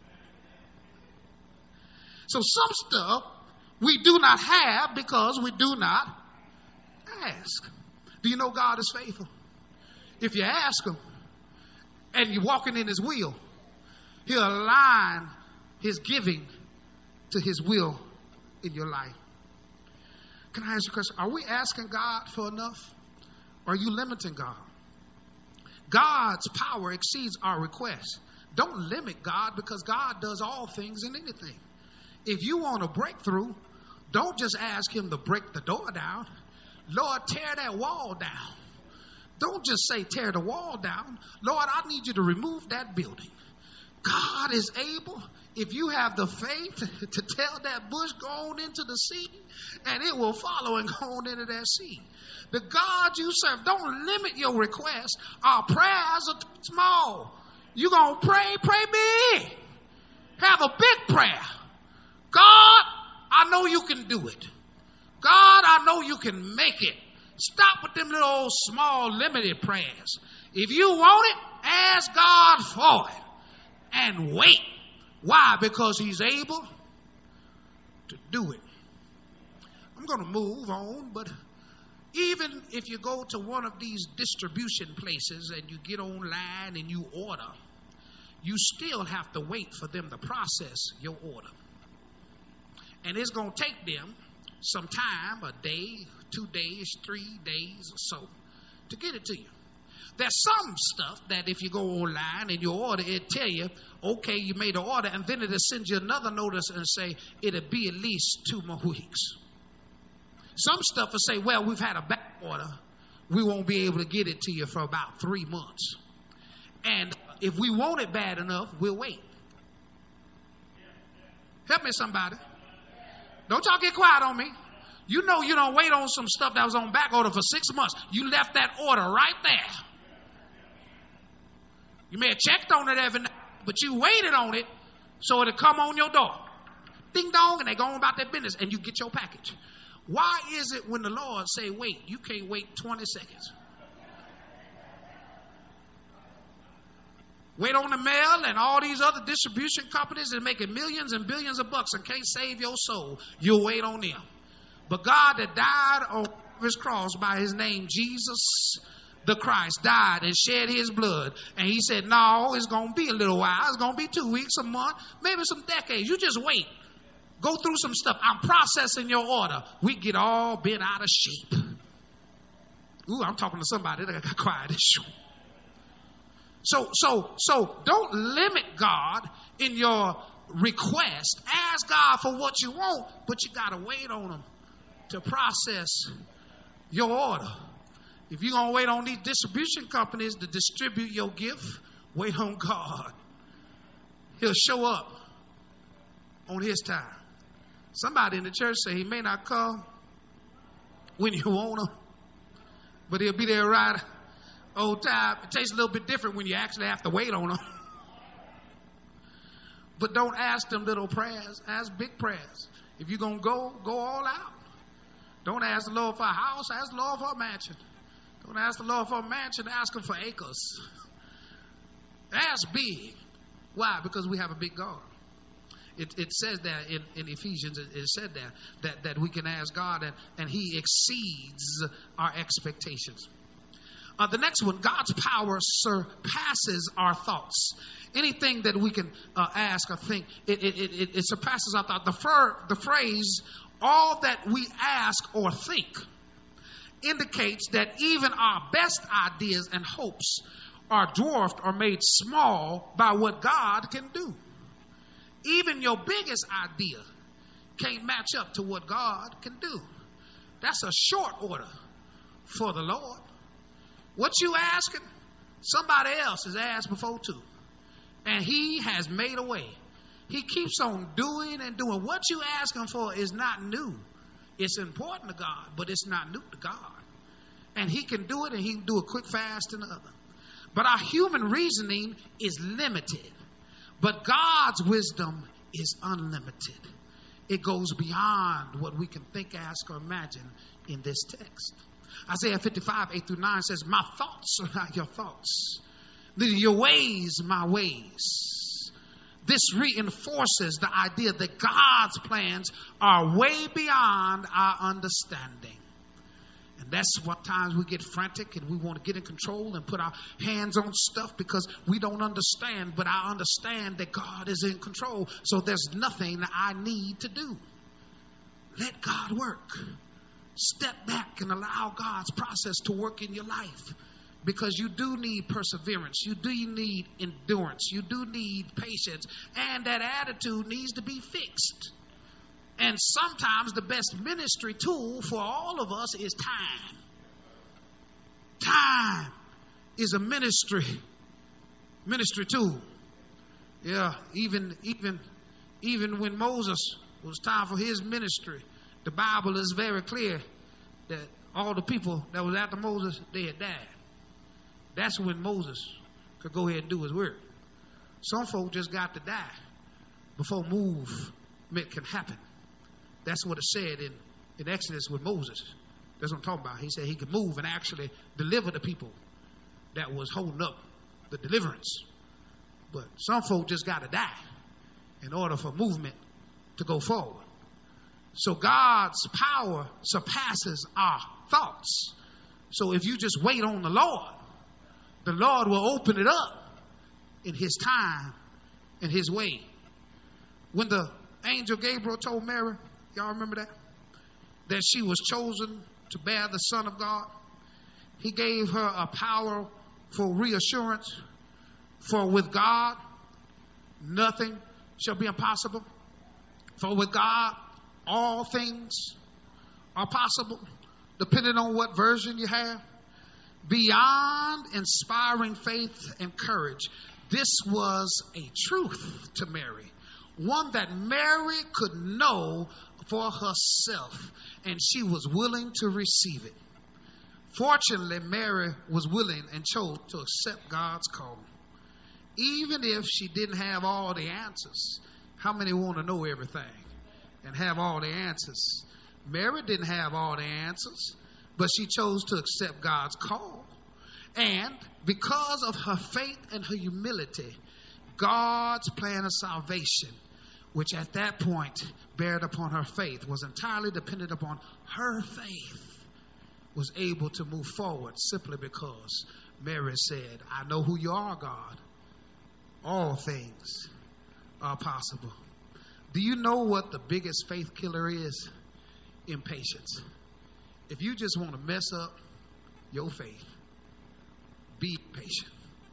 So some stuff we do not have because we do not ask. Do you know God is faithful? If you ask him and you're walking in his will, he'll align his giving to his will in your life. Can I ask you a question? Are we asking God for enough? Or are you limiting God? God's power exceeds our requests. Don't limit God, because God does all things in anything. If you want a breakthrough, don't just ask him to break the door down. Lord, tear that wall down. Don't just say tear the wall down. Lord, I need you to remove that building. God is able. If you have the faith to tell that bush, go on into the sea, and it will follow and go on into that sea. The God you serve, don't limit your requests. Our prayers are too small. You're going to pray, pray big. Have a big prayer. God, I know you can do it. God, I know you can make it. Stop with them little old small limited prayers. If you want it, ask God for it and wait. Why? Because he's able to do it. I'm going to move on, but even if you go to one of these distribution places and you get online and you order, you still have to wait for them to process your order. And it's going to take them some time, a day, two days, three days or so, to get it to you. There's some stuff that if you go online and you order, it tell you, okay, you made an order, and then it'll send you another notice and say it'll be at least two more weeks. Some stuff will say, well, we've had a back order. We won't be able to get it to you for about three months. And if we want it bad enough, we'll wait. Help me, somebody. Don't y'all get quiet on me. You know you don't wait on some stuff that was on back order for six months. You left that order right there. You may have checked on it every night, but you waited on it so it'll come on your door. Ding dong, and they go on about their business, and you get your package. Why is it when the Lord say wait, you can't wait twenty seconds? Wait on the mail and all these other distribution companies that are making millions and billions of bucks and can't save your soul. You'll wait on them. But God that died on his cross by his name, Jesus the Christ, died and shed his blood. And he said, no, it's going to be a little while. It's going to be two weeks, a month, maybe some decades. You just wait. Go through some stuff. I'm processing your order. We get all bent out of shape. Ooh, I'm talking to somebody that got quiet. So, so, so don't limit God in your request. Ask God for what you want, but you got to wait on him to process your order. If you're going to wait on these distribution companies to distribute your gift, wait on God. He'll show up on his time. Somebody in the church say he may not come when you want him, but he'll be there right on time. It tastes a little bit different when you actually have to wait on him. But don't ask them little prayers. Ask big prayers. If you're going to go, go all out. Don't ask the Lord for a house. Ask the Lord for a mansion. Don't ask the Lord for a mansion. Ask him for acres. Ask big. Why? Because we have a big God. It, it says that in, in Ephesians, it, it said that, that that we can ask God and, and he exceeds our expectations. Uh, the next one, God's power surpasses our thoughts. Anything that we can uh, ask or think, it, it, it, it surpasses our thought. The, fir- the phrase, all that we ask or think, indicates that even our best ideas and hopes are dwarfed or made small by what God can do. Even your biggest idea can't match up to what God can do. That's a short order for the Lord. What you asking, Somebody else has asked before too. And he has made a way. He keeps on doing and doing. What you ask him for is not new. It's important to God, but it's not new to God. And he can do it, and he can do it quick, fast, and other. But our human reasoning is limited. But God's wisdom is unlimited. It goes beyond what we can think, ask, or imagine in this text. Isaiah fifty-five, eight through nine says, my thoughts are not your thoughts, neither your ways my ways. This reinforces the idea that God's plans are way beyond our understanding. And that's what times we get frantic and we want to get in control and put our hands on stuff because we don't understand. But I understand that God is in control. So there's nothing that I need to do. Let God work. Step back and allow God's process to work in your life. Because you do need perseverance. You do need endurance. You do need patience. And that attitude needs to be fixed. And sometimes the best ministry tool for all of us is time. Time is a ministry ministry tool. Yeah, even even even when Moses was time for his ministry, the Bible is very clear that all the people that was after Moses, they had died. That's when Moses could go ahead and do his work. Some folk just got to die before movement can happen. That's what it said in, in Exodus with Moses. That's what I'm talking about. He said he could move and actually deliver the people that was holding up the deliverance. But some folk just got to die in order for movement to go forward. So God's power surpasses our thoughts. So if you just wait on the Lord, the Lord will open it up in his time and his way. When the angel Gabriel told Mary, y'all remember that? That she was chosen to bear the Son of God. He gave her a powerful reassurance. For with God, nothing shall be impossible. For with God, all things are possible. Depending on what version you have. Beyond inspiring faith and courage, this was a truth to Mary. One that Mary could know for herself, and she was willing to receive it. Fortunately, Mary was willing and chose to accept God's call. Even if she didn't have all the answers. How many want to know everything and have all the answers? Mary didn't have all the answers, but she chose to accept God's call. And because of her faith and her humility, God's plan of salvation, which at that point bared upon her faith, was entirely dependent upon her faith, was able to move forward simply because Mary said, I know who you are, God. All things are possible. Do you know what the biggest faith killer is? Impatience. If you just want to mess up your faith, be patient.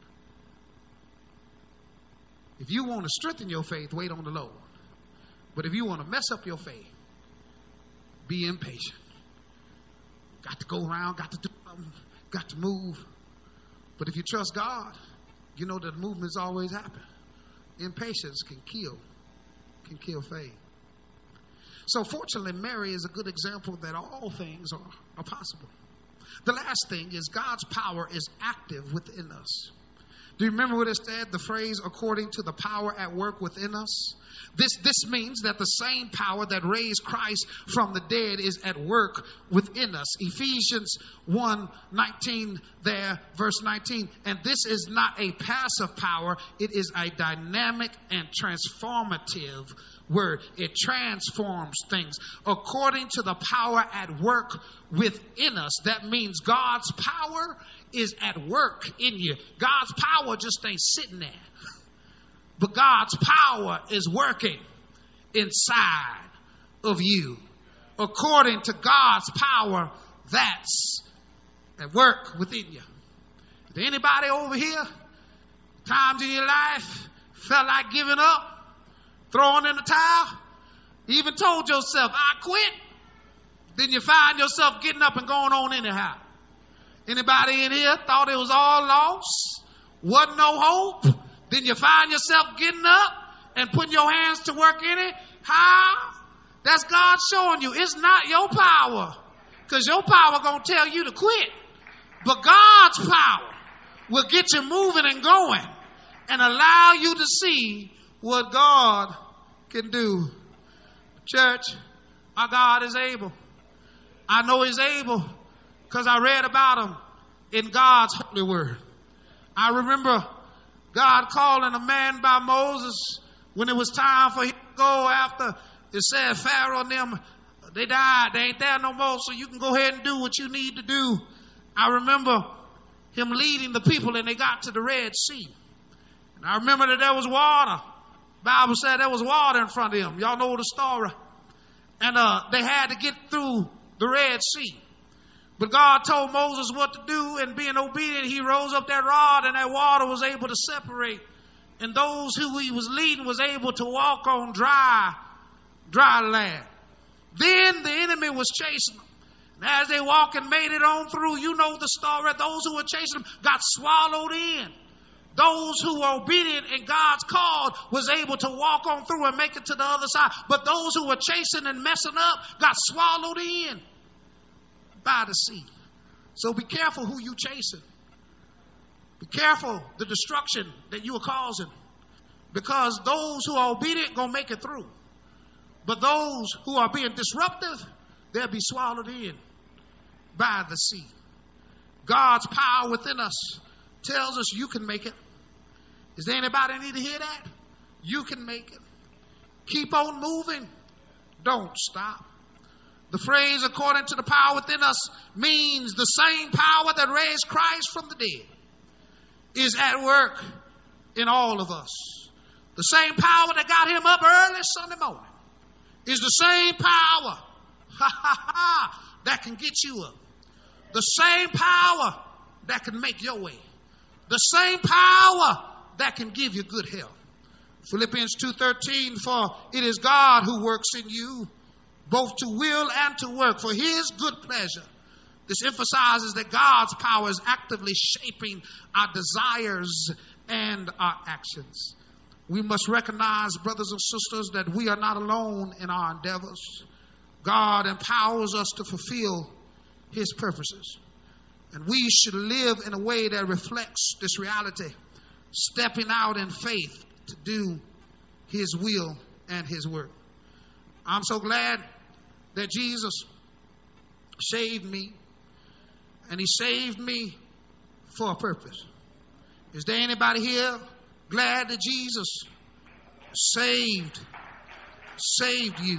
If you want to strengthen your faith, wait on the Lord. But if you want to mess up your faith, be impatient. Got to go around, got to do something, got to move. But if you trust God, you know that movements always happen. Impatience can kill, can kill faith. So fortunately, Mary is a good example that all things are, are possible. The last thing is God's power is active within us. Do you remember what it said? The phrase, according to the power at work within us. This, this means that the same power that raised Christ from the dead is at work within us. Ephesians one nineteen there, verse nineteen. And this is not a passive power. It is a dynamic and transformative word. It transforms things. According to the power at work within us. That means God's power is at work in you. God's power just ain't sitting there. But God's power is working inside of you. According to God's power, that's at work within you. Is there anybody over here, times in your life, felt like giving up, throwing in the towel, even told yourself, I quit? Then you find yourself getting up and going on anyhow. Anybody in here thought it was all lost? Wasn't no hope? Then you find yourself getting up and putting your hands to work in it? How? That's God showing you it's not your power. Because your power going to tell you to quit. But God's power will get you moving and going and allow you to see what God can do. Church, our God is able. I know he's able because I read about him in God's holy word. I remember God calling a man by Moses when it was time for him to go after it said Pharaoh and them, they died. They ain't there no more, so you can go ahead and do what you need to do. I remember him leading the people and they got to the Red Sea. And I remember that there was water. The Bible said there was water in front of him. Y'all know the story. And uh, they had to get through the Red Sea. But God told Moses what to do, and being obedient, he rose up that rod and that water was able to separate. And those who he was leading was able to walk on dry, dry land. Then the enemy was chasing them. And as they walked and made it on through, you know the story. Those who were chasing them got swallowed in. Those who were obedient and God's call was able to walk on through and make it to the other side. But those who were chasing and messing up got swallowed in by the sea. So be careful who you chasing. Be careful the destruction that you are causing. Because those who are obedient going to make it through. But those who are being disruptive, they'll be swallowed in by the sea. God's power within us tells us you can make it. Is there anybody need to hear that? You can make it. Keep on moving. Don't stop. The phrase, according to the power within us, means the same power that raised Christ from the dead is at work in all of us. The same power that got him up early Sunday morning is the same power ha, ha, ha, that can get you up. The same power that can make your way. The same power that can give you good health. Philippians two thirteen, for it is God who works in you, both to will and to work for his good pleasure. This emphasizes that God's power is actively shaping our desires and our actions. We must recognize, brothers and sisters, that we are not alone in our endeavors. God empowers us to fulfill his purposes. And we should live in a way that reflects this reality, stepping out in faith to do his will and his work. I'm so glad that Jesus saved me, and he saved me for a purpose. Is there anybody here glad that Jesus saved, saved you?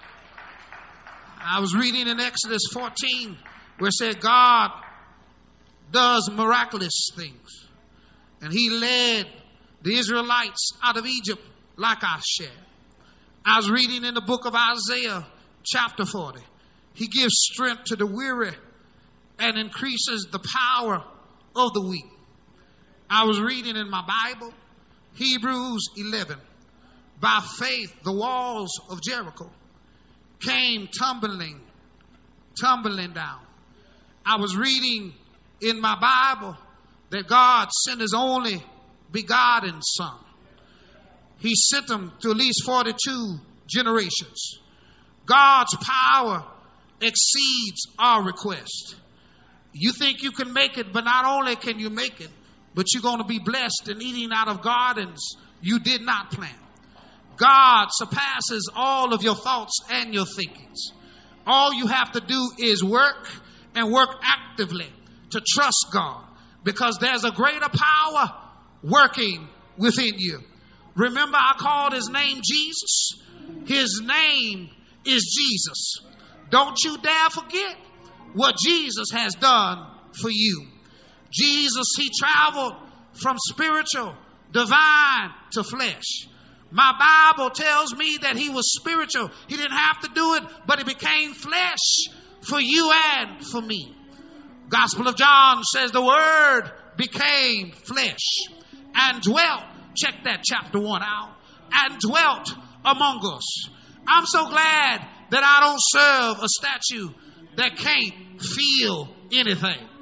I was reading in Exodus fourteen where it said God does miraculous things. And he led the Israelites out of Egypt like I shared. I was reading in the book of Isaiah chapter forty. He gives strength to the weary and increases the power of the weak. I was reading in my Bible Hebrews eleven. By faith, the walls of Jericho came tumbling, tumbling down. I was reading in my Bible that God sent his only begotten son. He sent him to at least forty-two generations. God's power exceeds our request. You think you can make it, but not only can you make it, but you're going to be blessed in eating out of gardens you did not plant. God surpasses all of your thoughts and your thinkings. All you have to do is work and work actively to trust God, because there's a greater power working within you. Remember, I called his name Jesus. His name is Jesus. Don't you dare forget what Jesus has done for you. Jesus, he traveled from spiritual, divine to flesh. My Bible tells me that he was spiritual. He didn't have to do it, but he became flesh for you and for me. Gospel of John says the word became flesh and dwelt. Check that chapter one out. And dwelt among us. I'm so glad that I don't serve a statue that can't feel anything.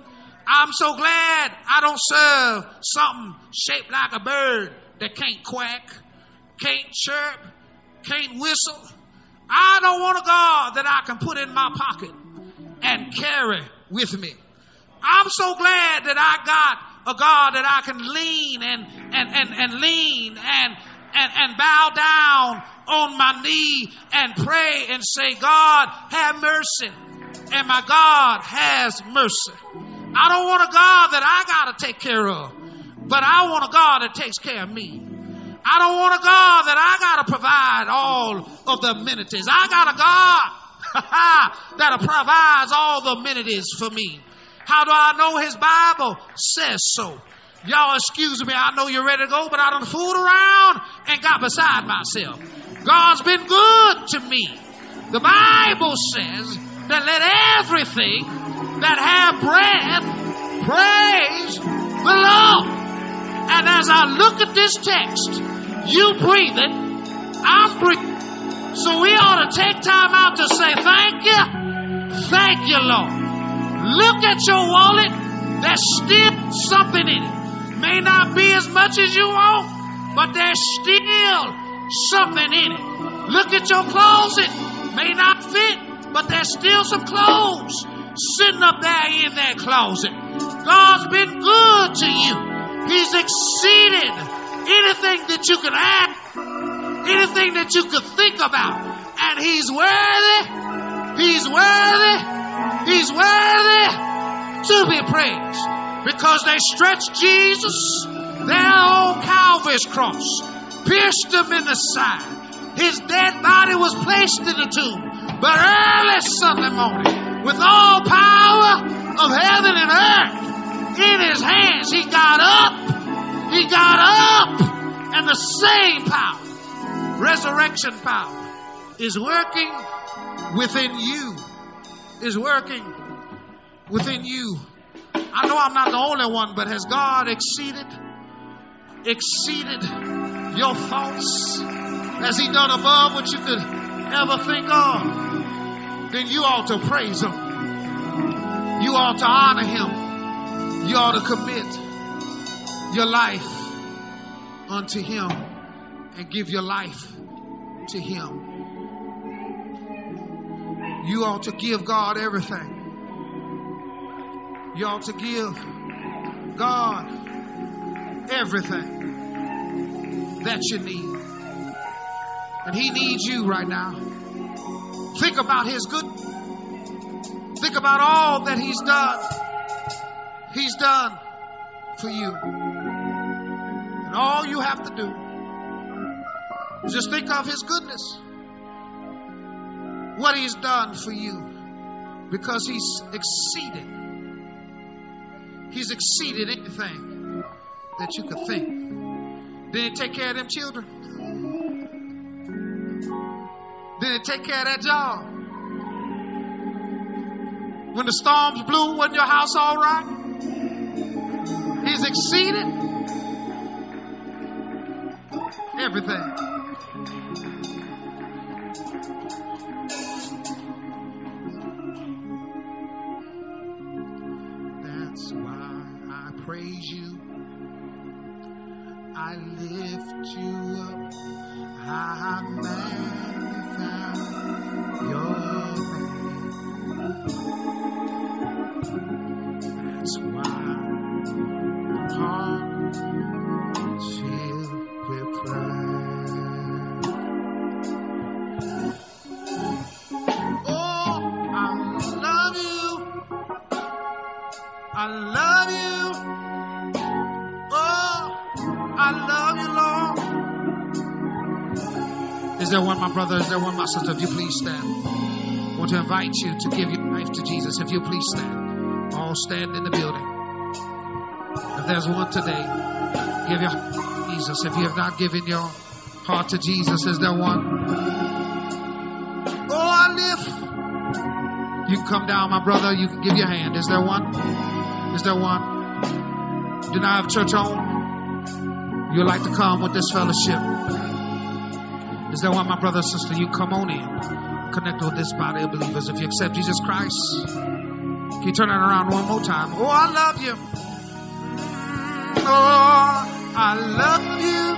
I'm so glad I don't serve something shaped like a bird that can't quack, can't chirp, can't whistle. I don't want a God that I can put in my pocket and carry with me. I'm so glad that I got a God that I can lean and and and, and lean and, and and bow down on my knee and pray and say, God, have mercy. And my God has mercy. I don't want a God that I got to take care of, but I want a God that takes care of me. I don't want a God that I got to provide all of the amenities. I got a God that provides all the amenities for me. How do I know? His Bible says so. Y'all excuse me, I know you're ready to go, but I done fooled around and got beside myself. God's been good to me. The Bible says that let everything that have breath praise the Lord. And as I look at this text, you breathe it, I'm breathing. So we ought to take time out to say thank you, thank you, Lord. Look at your wallet, there's still something in it. May not be as much as you want, but there's still something in it. Look at your closet, may not fit, but there's still some clothes sitting up there in that closet. God's been good to you. He's exceeded anything that you could ask, anything that you could think about. And he's worthy, he's worthy, he's worthy to be praised. Because they stretched Jesus there on Calvary's cross, pierced him in the side. His dead body was placed in the tomb. But early Sunday morning, with all power of heaven and earth in his hands, he got up, he got up, and the same power, resurrection power, is working within you, is working within you. I know I'm not the only one, but has God exceeded, exceeded your thoughts? Has he done above what you could ever think of? Then you ought to praise him. You ought to honor him. You ought to commit your life unto him and give your life to him. You ought to give God everything. You ought to give God everything that you need. And he needs you right now. Think about his good. Think about all that he's done. He's done for you. And all you have to do is just think of his goodness. What he's done for you. Because he's exceeded. He's exceeded anything that you could think. Did he take care of them children? Did he take care of that job? When the storms blew, wasn't your house all right? He's exceeded everything. That's why I praise you. I lift you up. I magnify your name. That's why my heart is filled with pride. Oh, I love you. I love you. Oh, I love you, Lord. Is there one, my brother? Is there one, my sister? If you please stand. I want to invite you to give your life to Jesus. If you please stand. All stand in the building. If there's one today, give your heart to Jesus. If you have not given your heart to Jesus, is there one? Oh, I live. You can come down, my brother. You can give your hand. Is there one? Is there one? Do not have church home? You'd like to come with this fellowship? Is there one, my brother and sister? You come on in. Connect with this body of believers. If you accept Jesus Christ Can you turn that around one more time? Oh, I love you. Oh, I love you.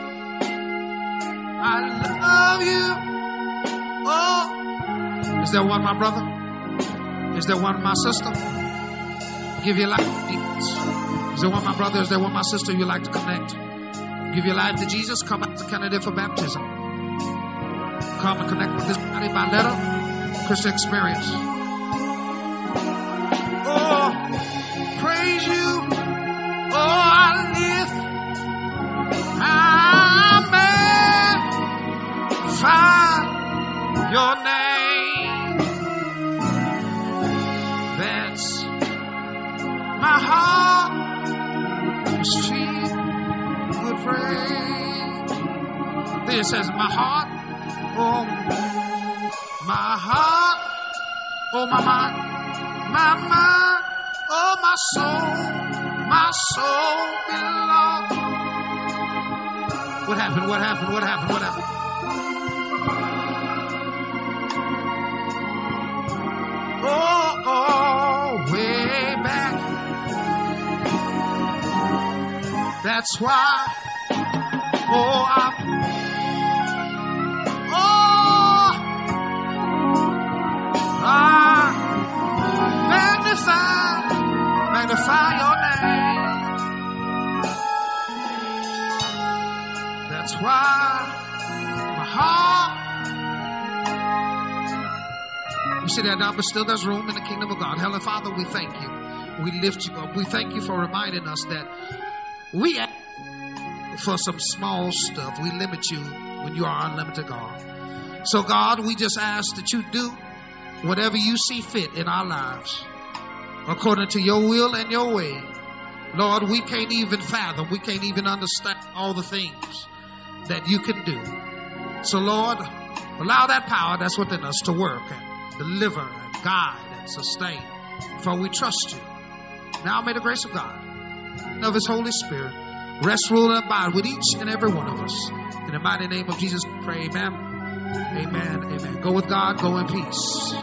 I love you. Oh, is there one, my brother? Is there one, my sister? Give your life to Jesus. Is there one, my brother? Is there one, my sister, you'd like to connect? Give your life to Jesus. Come out to candidate for baptism. Come and connect with this body by letter. Christian experience. Oh, praise you. Oh, I lift. I magnify your name. That's my heart is filled with praise. Then it says, my heart, oh, my heart, oh, my mind, my mind, oh, my soul, my soul belongs. What happened? What happened? What happened? What happened? Oh, oh, way back. That's why. Oh, I. Oh, I magnify, magnify your name. That's why my heart. You see that now, but still there's room in the kingdom of God. Heavenly Father, we thank you. We lift you up. We thank you for reminding us that we ask for some small stuff. We limit you when you are unlimited God. So God, we just ask that you do whatever you see fit in our lives according to your will and your way. Lord, we can't even fathom, we can't even understand all the things that you can do. So Lord, allow that power that's within us to work and deliver and guide and sustain. For we trust you. Now may the grace of God and of his Holy Spirit rest, rule, and abide with each and every one of us. In the mighty name of Jesus, we pray. Amen. Amen. Amen. Go with God. Go in peace.